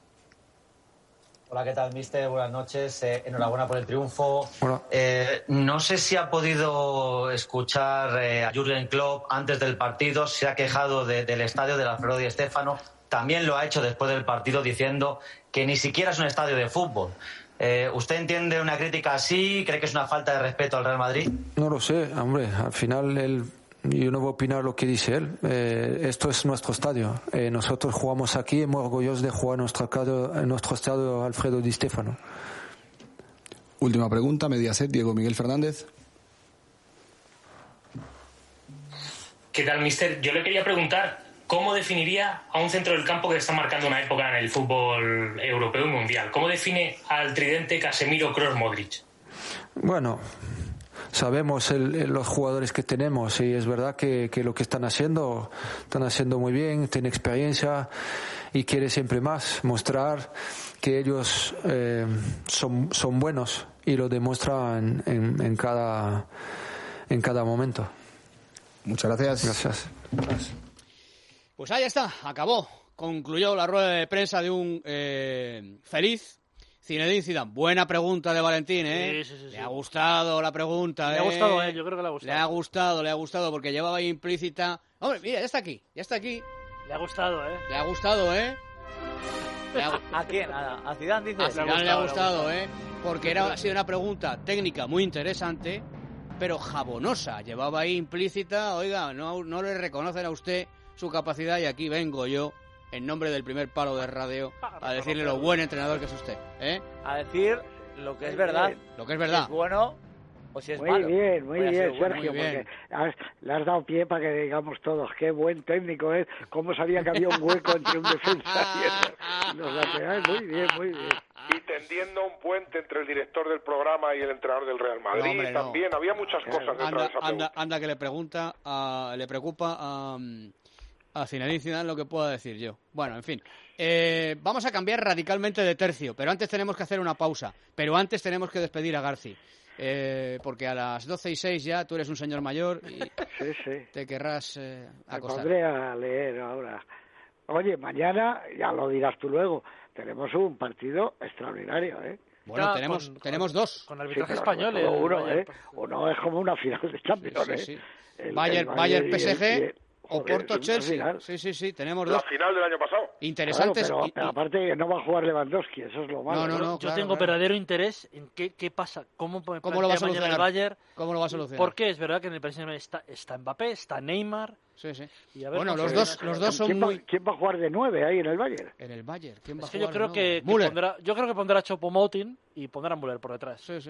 Hola, ¿qué tal, mister? Buenas noches. Enhorabuena por el triunfo. Hola. No sé si ha podido escuchar a Jürgen Klopp antes del partido. Se ha quejado del estadio del Alfredo Di Stéfano. También lo ha hecho después del partido diciendo que ni siquiera es un estadio de fútbol. ¿Usted entiende una crítica así? ¿Cree que es una falta de respeto al Real Madrid? No lo sé, hombre. Al final yo no voy a opinar lo que dice él. Esto es nuestro estadio. Nosotros jugamos aquí y muy orgullosos de jugar en nuestro estadio Alfredo Di Stéfano. Última pregunta, Mediaset, Diego Miguel Fernández. ¿Qué tal, mister? Yo le quería preguntar cómo definiría a un centro del campo que está marcando una época en el fútbol europeo y mundial. ¿Cómo define al tridente Casemiro, Kroos, Modric? Bueno, sabemos los jugadores que tenemos y es verdad que lo que están haciendo muy bien, tienen experiencia y quiere siempre más, mostrar que ellos son buenos y lo demuestran en cada momento. Muchas gracias. Gracias. Pues ahí está, acabó. Concluyó la rueda de prensa de un feliz Zinedine Zidane. Buena pregunta de Valentín, ¿eh? Sí. Le ha gustado la pregunta, Le ha gustado, yo creo que le ha gustado. Le ha gustado, porque llevaba ahí implícita... Hombre, mira, ya está aquí. Le ha gustado, ¿eh? Le ha gustado, ¿eh? ¿A quién? ¿A Zidane, dices? A Zidane le ha gustado, ¿eh? Porque ha sido una pregunta técnica muy interesante, pero jabonosa. Llevaba ahí implícita, oiga, no le reconocen a usted su capacidad y aquí vengo yo, en nombre del primer palo de radio, a decirle lo buen entrenador que es usted, ¿eh? A decir lo que es verdad. Lo que es verdad. Si es bueno o si es muy malo. Muy bien, Sergio, muy bien. porque le has dado pie para que digamos todos qué buen técnico es, cómo sabía que había un hueco entre un defensa y los laterales. Muy bien. Y tendiendo un puente entre el director del programa y el entrenador del Real Madrid, No, hombre, también había muchas cosas detrás de esa pregunta. Anda que le preocupa a Zinedine Zidane lo que pueda decir yo. Bueno, en fin. Vamos a cambiar radicalmente de tercio, pero antes tenemos que hacer una pausa. Pero antes tenemos que despedir a Garci. Porque a las 12:06 ya tú eres un señor mayor y te querrás acostar. Me pondré a leer ahora. Oye, mañana, ya lo dirás tú luego, tenemos un partido extraordinario, ¿eh? Bueno, tenemos dos. Con arbitraje español. Uno es como una final de Champions, sí. Bayern PSG o Porto Chelsea. Sí, tenemos dos. La final del año pasado. Interesantes. Claro, pero aparte no va a jugar Lewandowski, eso es lo malo. No, yo tengo verdadero interés en qué pasa, cómo lo va a solucionar el Bayern. ¿Cómo lo va a solucionar? Porque es verdad que en el PSG está Mbappé, está Neymar. Sí. Y a ver, bueno, los dos son muy... ¿Quién va a jugar de 9 ahí en el Bayern? En el Bayern, ¿quién va a es que jugar? yo creo que pondrá a Choupo-Moting y pondrá a Müller por detrás. Sí.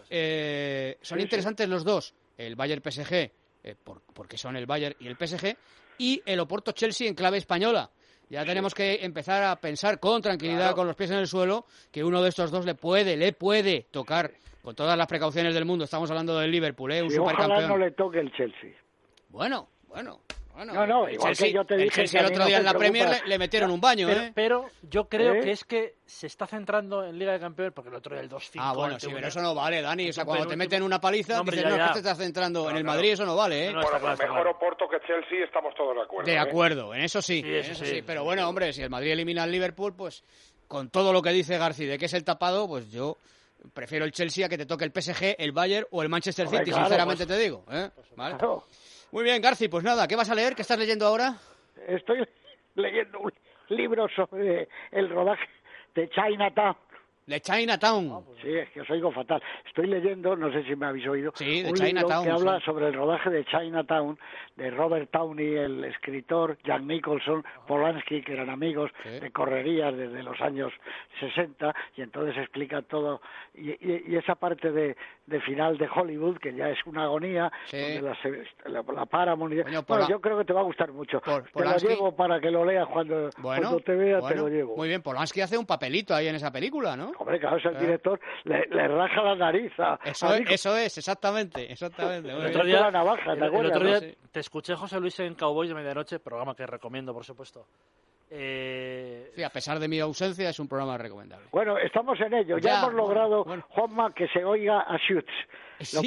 Son interesantes los dos. El Bayern PSG, porque son el Bayern y el PSG, y el Oporto Chelsea en clave española. Ya tenemos que empezar a pensar con tranquilidad, con los pies en el suelo, que uno de estos dos le puede tocar, con todas las precauciones del mundo. Estamos hablando del Liverpool, un supercampeón. Ojalá no le toque el Chelsea. Bueno. No, igual que yo te dije. El Chelsea el otro día en la Premier le metieron un baño, pero yo creo que es que se está centrando en Liga de Campeones, porque el otro día el 2-5. Ah, bueno, sí, pero eso no vale, Dani. O sea, cuando te meten una paliza, dices, no, que te estás centrando en el Madrid, eso no vale, ¿eh? Bueno, pues mejor Oporto que Chelsea, estamos todos de acuerdo. De acuerdo, en eso sí. Sí. Pero bueno, hombre, si el Madrid elimina al Liverpool, pues con todo lo que dice García de que es el tapado, pues yo prefiero el Chelsea a que te toque el PSG, el Bayern o el Manchester City, sinceramente te digo. ¿Vale? Claro. Muy bien, Garci, pues nada, ¿qué vas a leer? ¿Qué estás leyendo ahora? Estoy leyendo un libro sobre el rodaje de Chinatown. ¿De Chinatown? Sí, es que os oigo fatal. Estoy leyendo, no sé si me habéis oído, sí, de un Chinatown, libro que habla sobre el rodaje de Chinatown, de Robert Downey, el escritor, Jack Nicholson, Polanski, que eran amigos de correrías desde los años 60, y entonces explica todo. Y esa parte de final de Hollywood, que ya es una agonía, donde la Paramount... Bueno, yo creo que te va a gustar mucho. Te lo llevo para que lo leas cuando te vea, te lo llevo. Muy bien, Polanski hace un papelito ahí en esa película, ¿no? Hombre, claro, es el director, le raja la nariz Eso es, exactamente. El otro día, el otro día te escuché, José Luis, en Cowboys de Medianoche, programa que recomiendo, por supuesto. Sí, a pesar de mi ausencia, es un programa recomendable. Bueno, estamos en ello. Ya hemos logrado, Juanma, que se oiga a Schutz. Sí,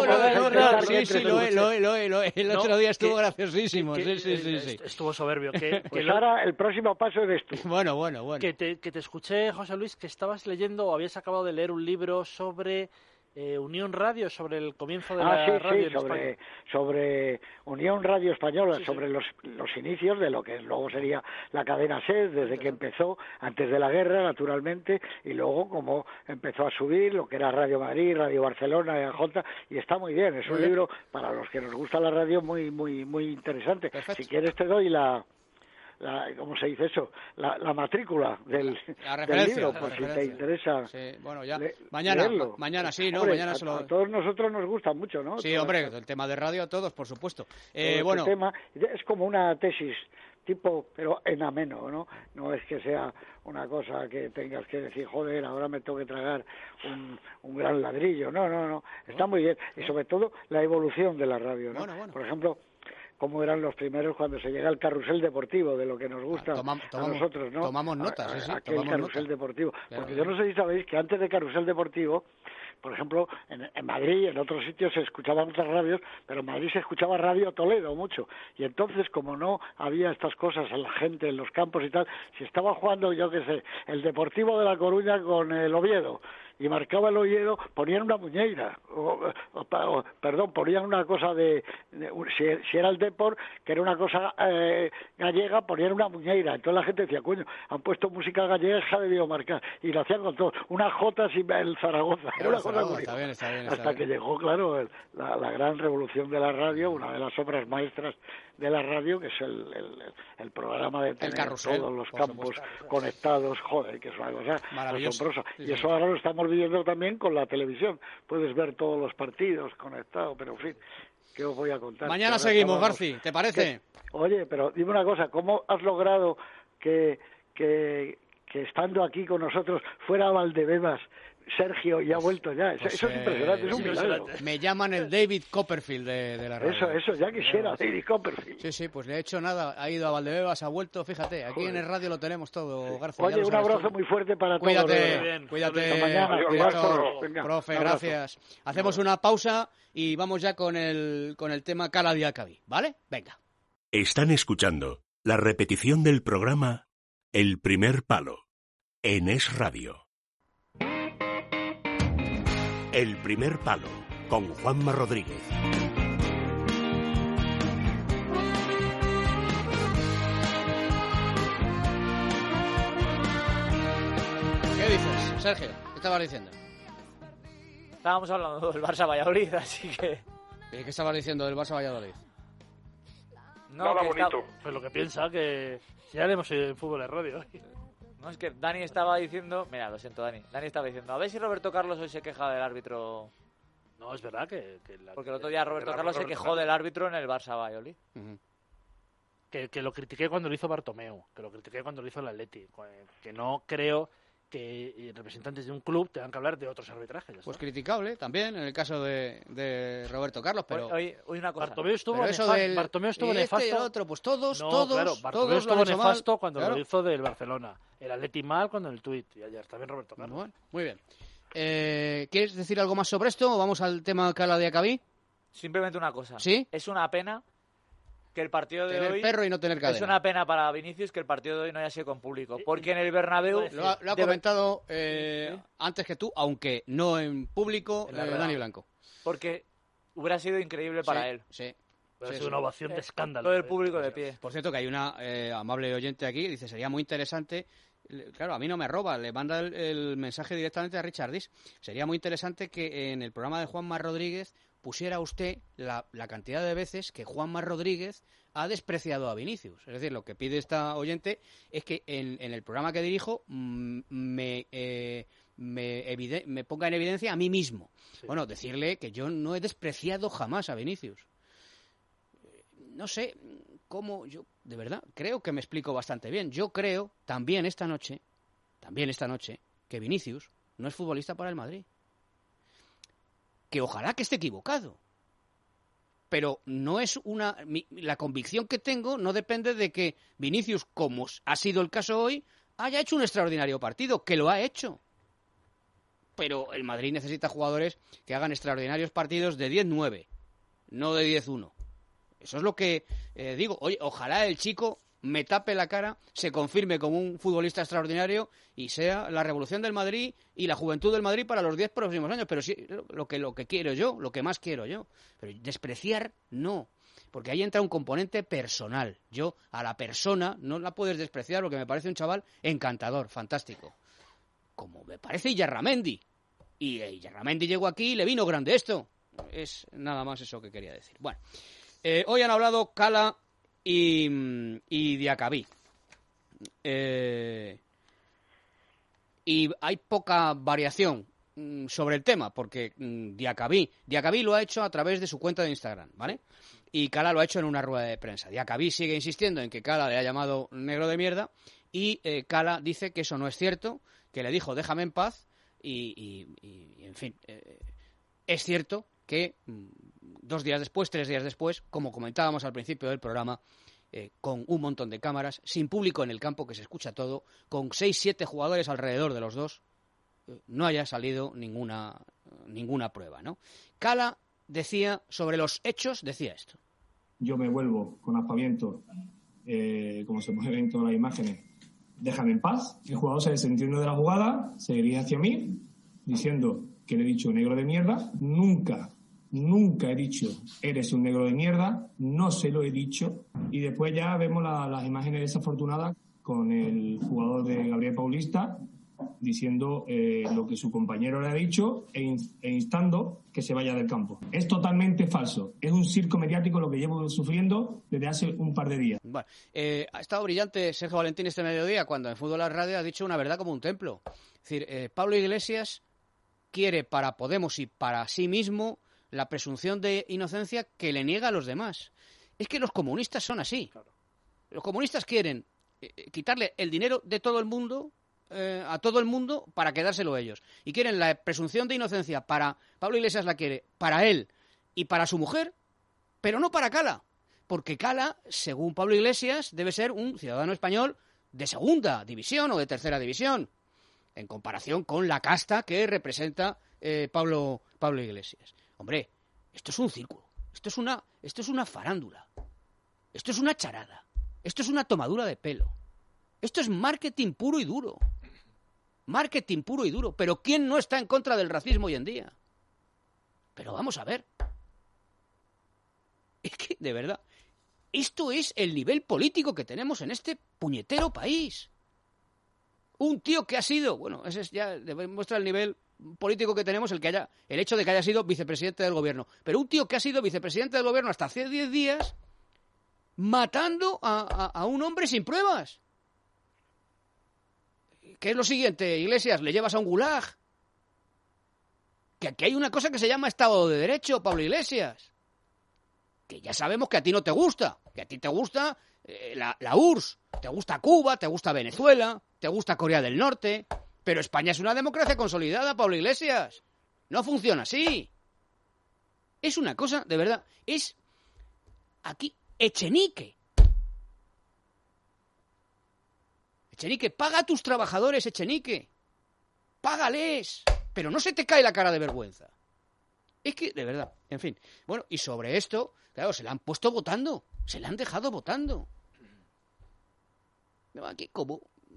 el otro día estuvo graciosísimo. Sí. Estuvo soberbio. Pues ahora el próximo paso eres tú. Bueno. Que te escuché, José Luis, que estabas leyendo o habías acabado de leer un libro sobre Unión Radio, sobre el comienzo de la radio en España. Sobre Unión Radio Española, sobre los inicios de lo que luego sería la cadena SER, desde que empezó, antes de la guerra, naturalmente, y luego como empezó a subir lo que era Radio Madrid, Radio Barcelona, EAJ, y está muy bien. Es un libro para los que nos gusta la radio muy interesante. Perfecto. Si quieres te doy ¿cómo se dice eso? La matrícula del libro, por si te interesa. Sí, bueno, ya. Mañana sí, ¿no? Hombre, Mañana a todos nosotros nos gusta mucho, ¿no? Sí, hombre, el tema de radio a todos, por supuesto. Bueno, tema es como una tesis tipo, pero en ameno, ¿no? No es que sea una cosa que tengas que decir, joder, ahora me tengo que tragar un gran ladrillo. No. Está muy bien. Y sobre todo la evolución de la radio, ¿no? Bueno. Por ejemplo, cómo eran los primeros cuando se llega al carrusel deportivo, de lo que nos gusta a nosotros, ¿no? Tomamos notas, aquel carrusel deportivo. Claro, porque yo no sé si sabéis que antes de carrusel deportivo, por ejemplo, en Madrid, en otros sitios se escuchaban otras radios, pero en Madrid se escuchaba Radio Toledo mucho. Y entonces, como no había estas cosas en la gente, en los campos y tal, si estaba jugando, yo qué sé, el Deportivo de La Coruña con el Oviedo, y marcaba el Oviedo, ponían una muñeira, ponían una cosa si era el Depor, que era una cosa gallega, ponían una muñeira. Entonces la gente decía, coño, han puesto música gallega, ha debido marcar. Y lo hacían con todo, unas jotas y el Zaragoza. Era una cosa curiosa. Está bien. Hasta que llegó, claro, la gran revolución de la radio, una de las obras maestras de la radio, que es el programa de tener todos los campos conectados, joder, que es una cosa asombrosa. Y eso ahora lo estamos viviendo también con la televisión. Puedes ver todos los partidos conectados, pero en fin, ¿qué os voy a contar? Mañana seguimos, Garci, ¿te parece? Oye, pero dime una cosa, ¿cómo has logrado que estando aquí con nosotros fuera Valdebebas, Sergio, y ha vuelto ya? Eso es impresionante, es un milagro. Me llaman el David Copperfield de la radio. Eso, ya quisiera, David Copperfield. Sí, pues le he hecho nada, ha ido a Valdebebas, ha vuelto, fíjate, aquí en el radio lo tenemos todo, García. Oye, un abrazo muy fuerte para todos. Cuídate, mañana, profe, gracias. Hacemos una pausa y vamos ya con el tema Cala Diacabí, ¿vale? Venga. Están escuchando la repetición del programa El Primer Palo, en Es Radio. El Primer Palo, con Juanma Rodríguez. ¿Qué dices, Sergio? ¿Qué estabas diciendo? Estábamos hablando del Barça Valladolid, así que... ¿Qué estabas diciendo del Barça Valladolid? Nada bonito. Pues lo que piensa, que ya le hemos oído en fútbol en radio hoy. No, es que Dani estaba diciendo... Mira, lo siento, Dani. Dani estaba diciendo, a ver si Roberto Carlos hoy se queja del árbitro... No, es verdad que porque el otro día Roberto Carlos se quejó del árbitro en el Barça Valladolid. Que lo critiqué cuando lo hizo Bartomeu, que lo critiqué cuando lo hizo el Atleti, que no creo que representantes de un club tengan que hablar de otros arbitrajes. Pues criticable también en el caso de Roberto Carlos, pero hoy una cosa. Bartomeu estuvo nefasto. Y el otro, pues todos. Claro, Bartomeu estuvo nefasto cuando lo hizo del Barcelona, el Atleti mal cuando el tuit, y ayer también Roberto Carlos. Bueno, muy bien. ¿Quieres decir algo más sobre esto o vamos al tema Cala Diacabí? Simplemente una cosa. ¿Sí? Es una pena que el partido de tener hoy... perro y no tener cadena. Es una pena para Vinicius que el partido de hoy no haya sido con público. Porque en el Bernabéu... Lo ha comentado antes que tú, aunque no en público, Dani Blanco. Porque hubiera sido increíble para él. Sí. Hubiera sido una ovación de escándalo. Todo el público de pie. Por cierto, que hay una amable oyente aquí, dice, sería muy interesante... Claro, a mí no me roba, le manda el mensaje directamente a Richard Dis. Sería muy interesante que en el programa de Juanma Rodríguez pusiera usted la cantidad de veces que Juanma Rodríguez ha despreciado a Vinicius. Es decir, lo que pide esta oyente es que en el programa que dirijo me ponga en evidencia a mí mismo. Sí. Bueno, decirle que yo no he despreciado jamás a Vinicius. No sé cómo yo, de verdad, creo que me explico bastante bien. Yo creo también esta noche, que Vinicius no es futbolista para el Madrid. Que ojalá que esté equivocado. Pero no es la convicción que tengo no depende de que Vinicius, como ha sido el caso hoy, haya hecho un extraordinario partido, que lo ha hecho. pero el Madrid necesita jugadores que hagan extraordinarios partidos de 10-9, no de 10-1. Eso es lo que digo. Oye, ojalá el chico me tape la cara, se confirme como un futbolista extraordinario y sea la revolución del Madrid y la juventud del Madrid para los 10 próximos años. Pero sí, lo que quiero yo, lo que más quiero yo. Pero despreciar, no. Porque ahí entra un componente personal. Yo, a la persona, no la puedes despreciar porque me parece un chaval encantador, fantástico. Como me parece Yarramendi. Y Yarramendi llegó aquí y le vino grande esto. Es nada más eso que quería decir. Bueno, hoy han hablado Cala y Diacabí. Y hay poca variación sobre el tema, porque Diacabí lo ha hecho a través de su cuenta de Instagram, ¿vale? Y Cala lo ha hecho en una rueda de prensa. Diacabí sigue insistiendo en que Cala le ha llamado negro de mierda y Cala dice que eso no es cierto, que le dijo déjame en paz y en fin, es cierto que 2 días después, 3 días después, como comentábamos al principio del programa, con un montón de cámaras, sin público en el campo, que se escucha todo, con 6-7 jugadores alrededor de los dos, no haya salido ninguna prueba, ¿no? Cala decía, sobre los hechos, decía esto. Yo me vuelvo con aspaviento, como se puede ver en todas las imágenes, déjame en paz. El jugador se desentiende de la jugada, se dirige hacia mí, diciendo que le he dicho negro de mierda. Nunca he dicho eres un negro de mierda, no se lo he dicho. Y después ya vemos las imágenes desafortunadas con el jugador de Gabriel Paulista diciendo lo que su compañero le ha dicho e instando que se vaya del campo. Es totalmente falso. Es un circo mediático lo que llevo sufriendo desde hace un par de días. Bueno, ha estado brillante Sergio Valentín este mediodía cuando en Fútbol a la Radio ha dicho una verdad como un templo. Es decir, Pablo Iglesias quiere para Podemos y para sí mismo la presunción de inocencia que le niega a los demás. Es que los comunistas son así. Los comunistas quieren quitarle el dinero de todo el mundo a todo el mundo para quedárselo ellos. Y quieren la presunción de inocencia para... Pablo Iglesias la quiere para él y para su mujer, pero no para Cala. Porque Cala, según Pablo Iglesias, debe ser un ciudadano español de segunda división o de tercera división, en comparación con la casta que representa Pablo Iglesias. Hombre, esto es un círculo, esto es una farándula, esto es una charada, esto es una tomadura de pelo, esto es marketing puro y duro. Marketing puro y duro. Pero ¿quién no está en contra del racismo hoy en día? Pero vamos a ver. Es que, de verdad, esto es el nivel político que tenemos en este puñetero país. Un tío que ha sido, bueno, ese ya demuestra el nivel político que tenemos, el hecho de que haya sido vicepresidente del gobierno. Pero un tío que ha sido vicepresidente del gobierno hasta hace 10 días, matando a un hombre sin pruebas. ¿Qué es lo siguiente, Iglesias? ¿Le llevas a un gulag? Que aquí hay una cosa que se llama Estado de Derecho, Pablo Iglesias. Que ya sabemos que a ti no te gusta. Que a ti te gusta la URSS. Te gusta Cuba, te gusta Venezuela, te gusta Corea del Norte. Pero España es una democracia consolidada, Pablo Iglesias. No funciona así. Es una cosa, de verdad, es aquí Echenique. Echenique, paga a tus trabajadores, Echenique. Págales. Pero no se te cae la cara de vergüenza. Es que, de verdad, en fin. Bueno, y sobre esto, claro, se la han puesto votando. Se la han dejado votando. Aquí como...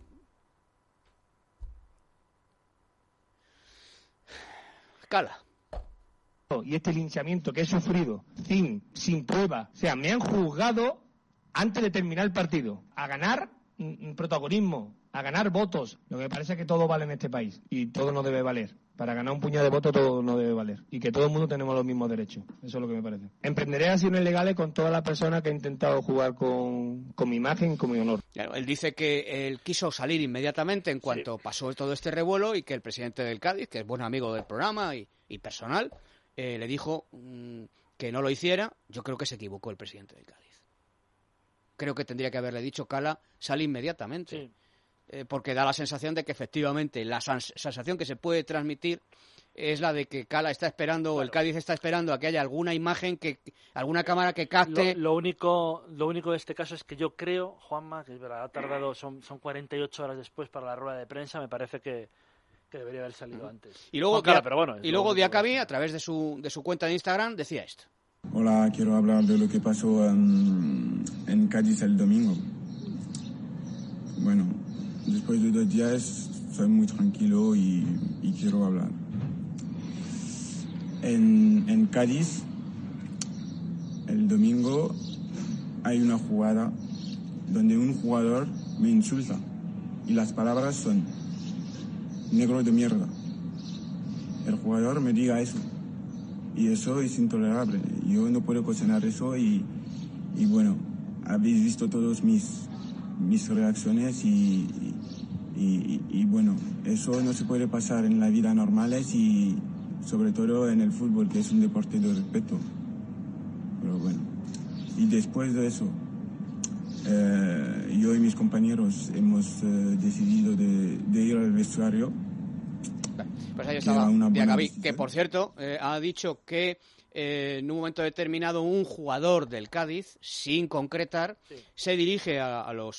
Cala. Y este linchamiento que he sufrido sin prueba, o sea, me han juzgado antes de terminar el partido, a ganar protagonismo, a ganar votos. Lo que me parece es que todo vale en este país y todo no debe valer. Para ganar un puñado de votos todo no debe valer y que todo el mundo tenemos los mismos derechos. Eso es lo que me parece. Emprenderé acciones legales con todas las personas que han intentado jugar con mi imagen y con mi honor. Claro, él dice que él quiso salir inmediatamente en cuanto pasó todo este revuelo y que el presidente del Cádiz, que es buen amigo del programa y personal, le dijo que no lo hiciera. Yo creo que se equivocó el presidente del Cádiz. Creo que tendría que haberle dicho, Cala, sale inmediatamente. Sí. Porque da la sensación de que efectivamente la sensación que se puede transmitir es la de que Cala está esperando, claro, o el Cádiz está esperando a que haya alguna imagen, alguna cámara que capte. Lo único de este caso es que yo creo, Juanma, que es verdad, ha tardado, son 48 horas después para la rueda de prensa, me parece que Que debería haber salido antes. Y luego, pero bueno, y luego Diakabi, a través de su cuenta de Instagram, decía esto. Hola, quiero hablar de lo que pasó en Cádiz el domingo. Bueno, después de 2 días soy muy tranquilo y quiero hablar. En Cádiz, el domingo, hay una jugada donde un jugador me insulta y las palabras son negro de mierda. El jugador me diga eso y eso es intolerable. Yo no puedo cocinar eso y bueno, habéis visto todos mis reacciones y bueno, eso no se puede pasar en la vida normales y sobre todo en el fútbol, que es un deporte de respeto. Pero bueno, y después de eso, yo y mis compañeros hemos decidido de ir al vestuario. Pues ahí estaba Diakabi, que por cierto ha dicho que en un momento determinado un jugador del Cádiz, sin concretar, se dirige a los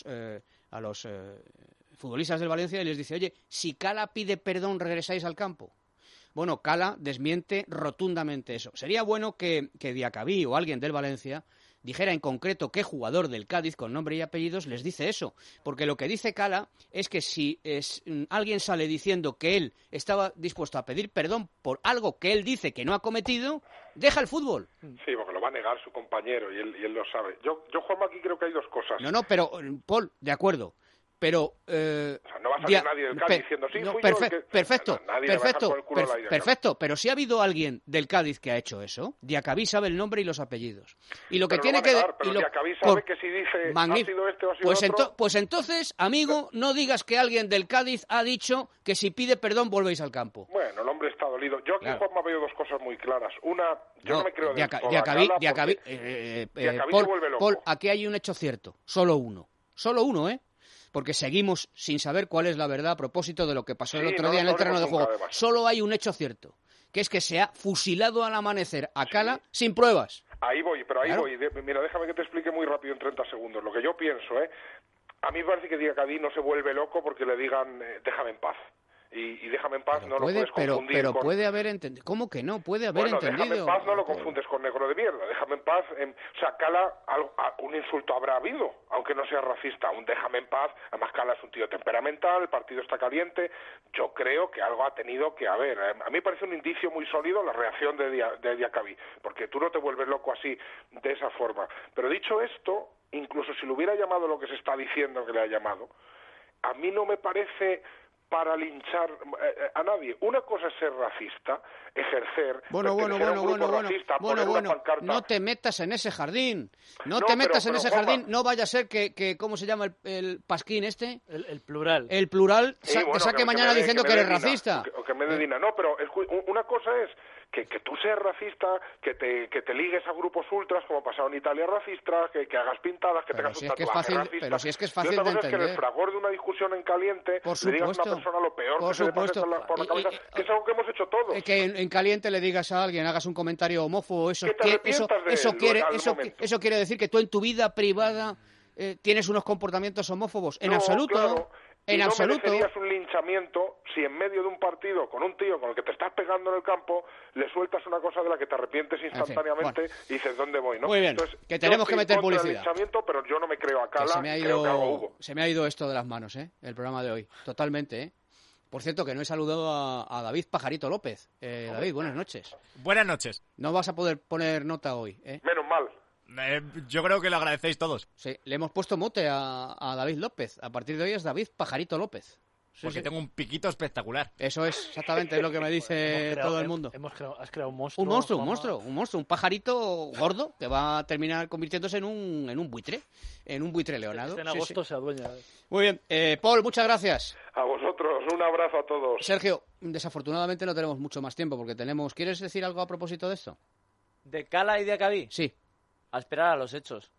futbolistas del Valencia y les dice: oye, si Cala pide perdón, ¿regresáis al campo? Bueno, Cala desmiente rotundamente eso. Sería bueno que Diakabi o alguien del Valencia dijera en concreto qué jugador del Cádiz con nombre y apellidos les dice eso. Porque lo que dice Cala es que si alguien sale diciendo que él estaba dispuesto a pedir perdón por algo que él dice que no ha cometido, deja el fútbol. Sí, porque lo va a negar su compañero y él lo sabe. Yo, Juanma, aquí creo que hay 2 cosas. No, pero, Paul, de acuerdo. Pero o sea, no va a salir nadie del Cádiz diciendo sí, fui yo el que... Perfecto, pero si ha habido alguien del Cádiz que ha hecho eso, Diakabi sabe el nombre y los apellidos. Y lo que tiene que Diakabi sabe que si dice ha sido este o ha sido otro... Pues entonces, amigo, no digas que alguien del Cádiz ha dicho que si pide perdón volvéis al campo. Bueno, el hombre está dolido. Yo aquí, claro. Juanma, veo 2 cosas muy claras. Una, yo no me creo de Diakabi, Paul, aquí hay un hecho cierto, solo uno, porque seguimos sin saber cuál es la verdad a propósito de lo que pasó el otro día en el terreno de juego. Además. Solo hay un hecho cierto, que es que se ha fusilado al amanecer a Cala sin pruebas. Ahí voy. Mira, déjame que te explique muy rápido en 30 segundos. Lo que yo pienso, a mí me parece que Diakabi no se vuelve loco porque le digan déjame en paz. Y déjame en paz no lo puedes confundir pero puede haber entendido. ¿Cómo que no? Puede haber entendido. Déjame en paz no lo confundes con negro de mierda. Déjame en paz. O sea, Cala, un insulto habrá habido, aunque no sea racista. Un déjame en paz. Además, Cala es un tío temperamental, el partido está caliente. Yo creo que algo ha tenido que haber. A mí me parece un indicio muy sólido la reacción de Diakabi, porque tú no te vuelves loco así, de esa forma. Pero dicho esto, incluso si lo hubiera llamado lo que se está diciendo que le ha llamado, a mí no me parece para linchar a nadie. Una cosa es ser racista, ejercer, bueno, no te metas en ese jardín, no no vaya a ser que ¿cómo se llama el pasquín este? El plural. El plural te saque mañana diciendo que eres racista. O que me dé no, pero una cosa es que tú seas racista, que te ligues a grupos ultras, como ha pasado en Italia, racistas, que hagas pintadas, que tengas un tatuaje racista. Pero si es que es fácil de entender. Es que en el fragor de una discusión en caliente le digas a una persona lo peor que se le pase por la cabeza, que es algo que hemos hecho todos. Que en caliente le digas a alguien, hagas un comentario homófobo, eso quiere decir que tú en tu vida privada tienes unos comportamientos homófobos. En absoluto. Claro. En absoluto. Merecerías un linchamiento si en medio de un partido con un tío con el que te estás pegando en el campo le sueltas una cosa de la que te arrepientes instantáneamente y dices ¿dónde voy? ¿no? Muy bien, entonces, que tenemos que meter publicidad. Linchamiento, pero yo no me creo a Cala, se me ha ido esto de las manos, el programa de hoy, totalmente, Por cierto, que no he saludado a David Pajarito López. David, buenas noches. Buenas noches. No vas a poder poner nota hoy, Menos mal. Yo creo que lo agradecéis todos. Sí, le hemos puesto mote a David López. A partir de hoy es David Pajarito López. Porque tengo un piquito espectacular. Eso es exactamente lo que me dice todo el mundo. Has creado un monstruo. Un monstruo, un pajarito gordo que va a terminar convirtiéndose en un buitre, leonado. En agosto se adueña. Muy bien, Paul, muchas gracias. A vosotros, un abrazo a todos. Sergio, desafortunadamente no tenemos mucho más tiempo porque ¿quieres decir algo a propósito de esto? ¿De Cala y de Diakabi? Sí. A esperar a los hechos.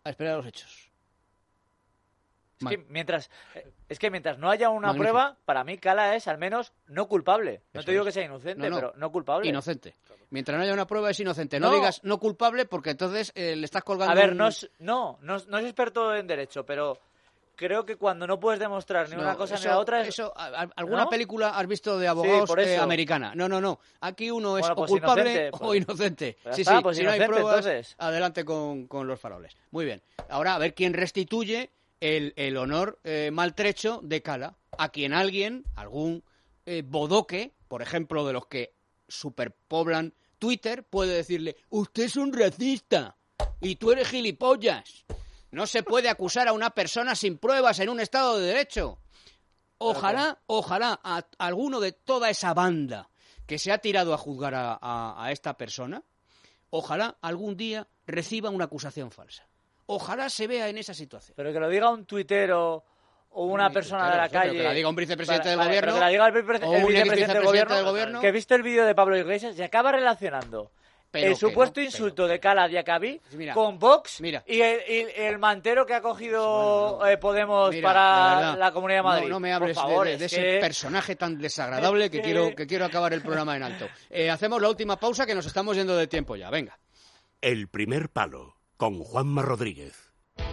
Es que mientras no haya una prueba, para mí Cala es al menos no culpable. No te digo que sea inocente, pero no culpable. Inocente. Mientras no haya una prueba es inocente. No digas no culpable porque entonces le estás colgando... A ver, no es experto en derecho, pero creo que cuando no puedes demostrar ni una cosa ni la otra... ¿Alguna ¿no? película has visto de abogados por eso. americana? No. Aquí uno es Pues o culpable inocente, o inocente. Pues Sí, está, pues si no hay inocente, pruebas, entonces. adelante con los faroles. Muy bien. Ahora, a ver quién restituye el honor maltrecho de Cala, a quien algún bodoque, por ejemplo, de los que superpoblan Twitter, puede decirle: usted es un racista y tú eres gilipollas. No se puede acusar a una persona sin pruebas en un Estado de Derecho. Ojalá a alguno de toda esa banda que se ha tirado a juzgar a esta persona, ojalá algún día reciba una acusación falsa. Ojalá se vea en esa situación. Pero que lo diga un tuitero o una persona de la calle. Que la diga un vicepresidente del gobierno. Que la diga el vicepresidente del gobierno. Que he visto el vídeo de Pablo Iglesias y acaba relacionando el supuesto insulto de Cala Diacabí con Vox y el mantero que ha cogido Podemos para la Comunidad de Madrid. No me hables de ese personaje tan desagradable que quiero acabar el programa en alto. Hacemos la última pausa, que nos estamos yendo de tiempo ya. Venga. El primer palo, con Juanma Rodríguez.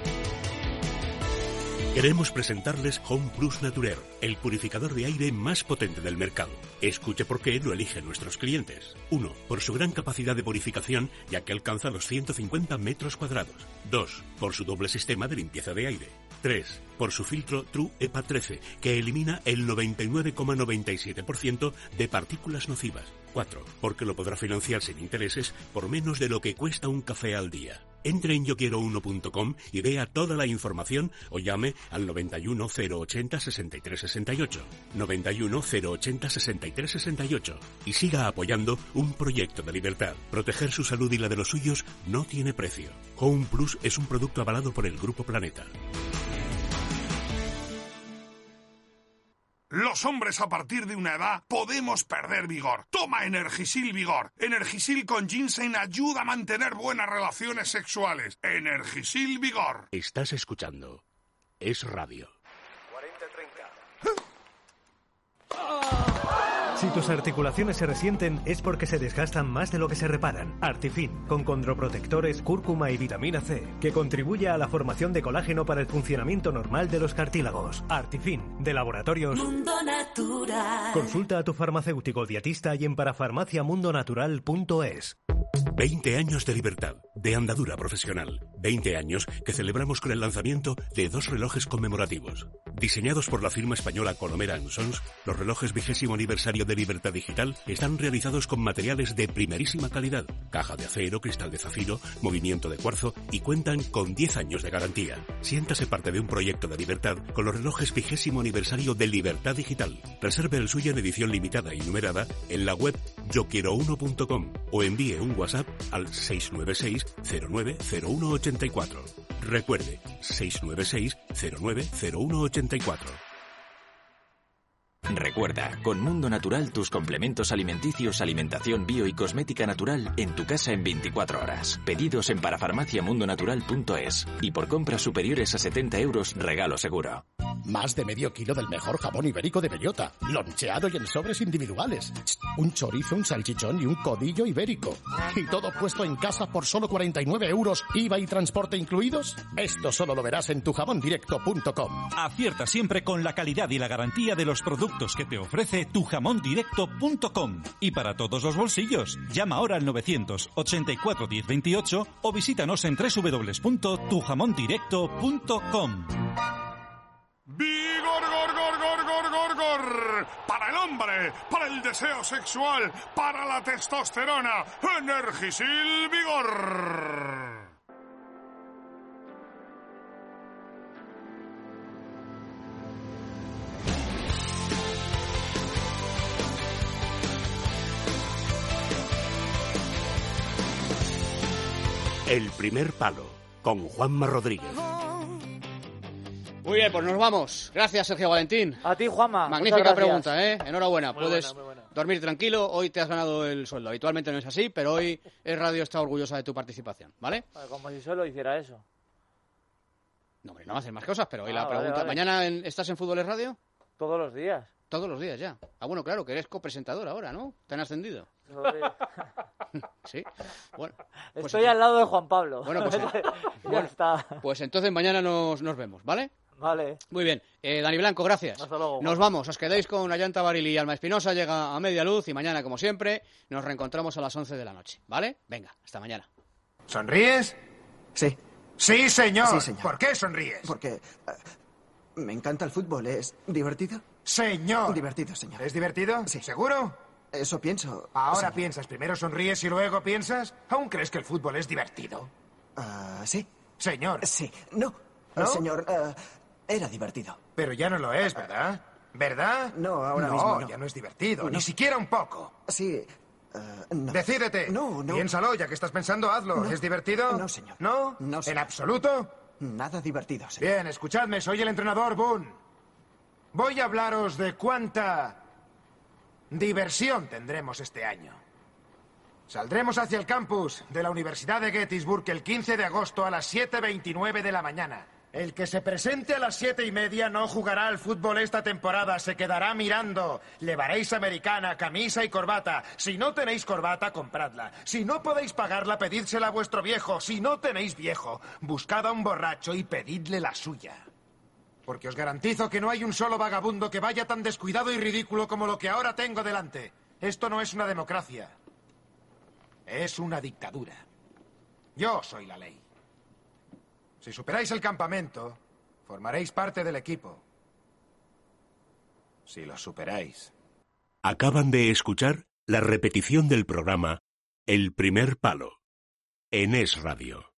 Queremos presentarles Home Plus Naturel, el purificador de aire más potente del mercado. Escuche por qué lo eligen nuestros clientes. 1. Por su gran capacidad de purificación, ya que alcanza los 150 metros cuadrados. 2. Por su doble sistema de limpieza de aire. 3. Por su filtro True EPA 13, que elimina el 99,97% de partículas nocivas. 4. Porque lo podrá financiar sin intereses por menos de lo que cuesta un café al día. Entre en yoquiero1.com y vea toda la información o llame al 91 080 63 68. 91 080 63 68. Y siga apoyando un proyecto de libertad. Proteger su salud y la de los suyos no tiene precio. Home Plus es un producto avalado por el Grupo Planeta. Los hombres a partir de una edad podemos perder vigor. Toma Energisil Vigor. Energisil con ginseng ayuda a mantener buenas relaciones sexuales. Energisil Vigor. Estás escuchando Es Radio. 40-30. Si tus articulaciones se resienten es porque se desgastan más de lo que se reparan. Artifin, con condroprotectores, cúrcuma y vitamina C, que contribuye a la formación de colágeno para el funcionamiento normal de los cartílagos. Artifin, de Laboratorios Mundo Natural. Consulta a tu farmacéutico dietista y en parafarmaciamundonatural.es. 20 años de libertad, de andadura profesional. 20 años que celebramos con el lanzamiento de 2 relojes conmemorativos. Diseñados por la firma española Colomera & Sons, los relojes 20º aniversario de Libertad Digital están realizados con materiales de primerísima calidad. Caja de acero, cristal de zafiro, movimiento de cuarzo y cuentan con 10 años de garantía. Siéntase parte de un proyecto de libertad con los relojes 20º aniversario de Libertad Digital. Reserve el suyo en edición limitada y numerada en la web yoquiero1.com o envíe un WhatsApp al 696 090184. Recuerde, 696 090184. Recuerda, con Mundo Natural tus complementos alimenticios, alimentación bio y cosmética natural en tu casa en 24 horas. Pedidos en parafarmaciamundonatural.es y por compras superiores a 70 euros, regalo seguro. Más de medio kilo del mejor jamón ibérico de bellota, loncheado y en sobres individuales. Un chorizo, un salchichón y un codillo ibérico. Y todo puesto en casa por solo 49 euros, IVA y transporte incluidos. Esto solo lo verás en tujamondirecto.com. Acierta siempre con la calidad y la garantía de los productos que te ofrece tujamondirecto.com. Y para todos los bolsillos, llama ahora al 984 10 28 o visítanos en www.tujamondirecto.com. ¡Vigor, gor, gor, gor, gor, gor, gor! Para el hombre, para el deseo sexual, para la testosterona, Energisil Vigor. El primer palo, con Juanma Rodríguez. Muy bien, pues nos vamos. Gracias, Sergio Valentín. A ti, Juanma. Magnífica pregunta, ¿eh? Enhorabuena. Muy Puedes buena. dormir tranquilo. Hoy te has ganado el sueldo. Habitualmente no es así, pero hoy Es Radio está orgullosa de tu participación, ¿vale? Como si solo hiciera eso. No, hombre, no hacen más cosas, pero hoy la vale, pregunta... vale. ¿Mañana estás en Fútbol Es Radio? Todos los días. Todos los días ya. Ah, bueno, claro, que eres copresentador ahora, ¿no? ¿Te han ascendido? Sí. Bueno, pues estoy al lado de Juan Pablo. Bueno, pues, Ya está. Pues entonces mañana nos vemos, ¿vale? Vale. Muy bien. Dani Blanco, gracias. Hasta luego. Nos vamos. Os quedáis con Ayanta Baril y Alma Espinosa. Llega a media luz y mañana, como siempre, nos reencontramos a las 11 de la noche. ¿Vale? Venga, hasta mañana. ¿Sonríes? Sí. Sí, señor. Sí, señor. ¿Por qué sonríes? Porque me encanta el fútbol. ¿Es divertido? Señor. Divertido, señor. ¿Es divertido? Sí. ¿Seguro? Eso pienso. Ahora señor. piensas. Primero sonríes y luego piensas. ¿Aún crees que el fútbol es divertido? Sí. Señor. Sí. No. ¿No? Señor, era divertido. Pero ya no lo es, ¿verdad? ¿Verdad? No, ahora mismo no. Ya no es divertido. No. Ni siquiera un poco. Sí. No. Decídete. No. Piénsalo, ya que estás pensando, hazlo. No. ¿Es divertido? No, señor. ¿No? No, señor. ¿En absoluto? Nada divertido, señor. Bien, escuchadme, soy el entrenador Boone. Voy a hablaros de cuánta diversión tendremos este año. Saldremos hacia el campus de la Universidad de Gettysburg el 15 de agosto a las 7:29 de la mañana. El que se presente a las 7:30 no jugará al fútbol esta temporada, se quedará mirando. Llevaréis americana, camisa y corbata. Si no tenéis corbata, compradla. Si no podéis pagarla, pedídsela a vuestro viejo. Si no tenéis viejo, buscad a un borracho y pedidle la suya. Porque os garantizo que no hay un solo vagabundo que vaya tan descuidado y ridículo como lo que ahora tengo delante. Esto no es una democracia. Es una dictadura. Yo soy la ley. Si superáis el campamento, formaréis parte del equipo. Si lo superáis. Acaban de escuchar la repetición del programa El primer palo en Es Radio.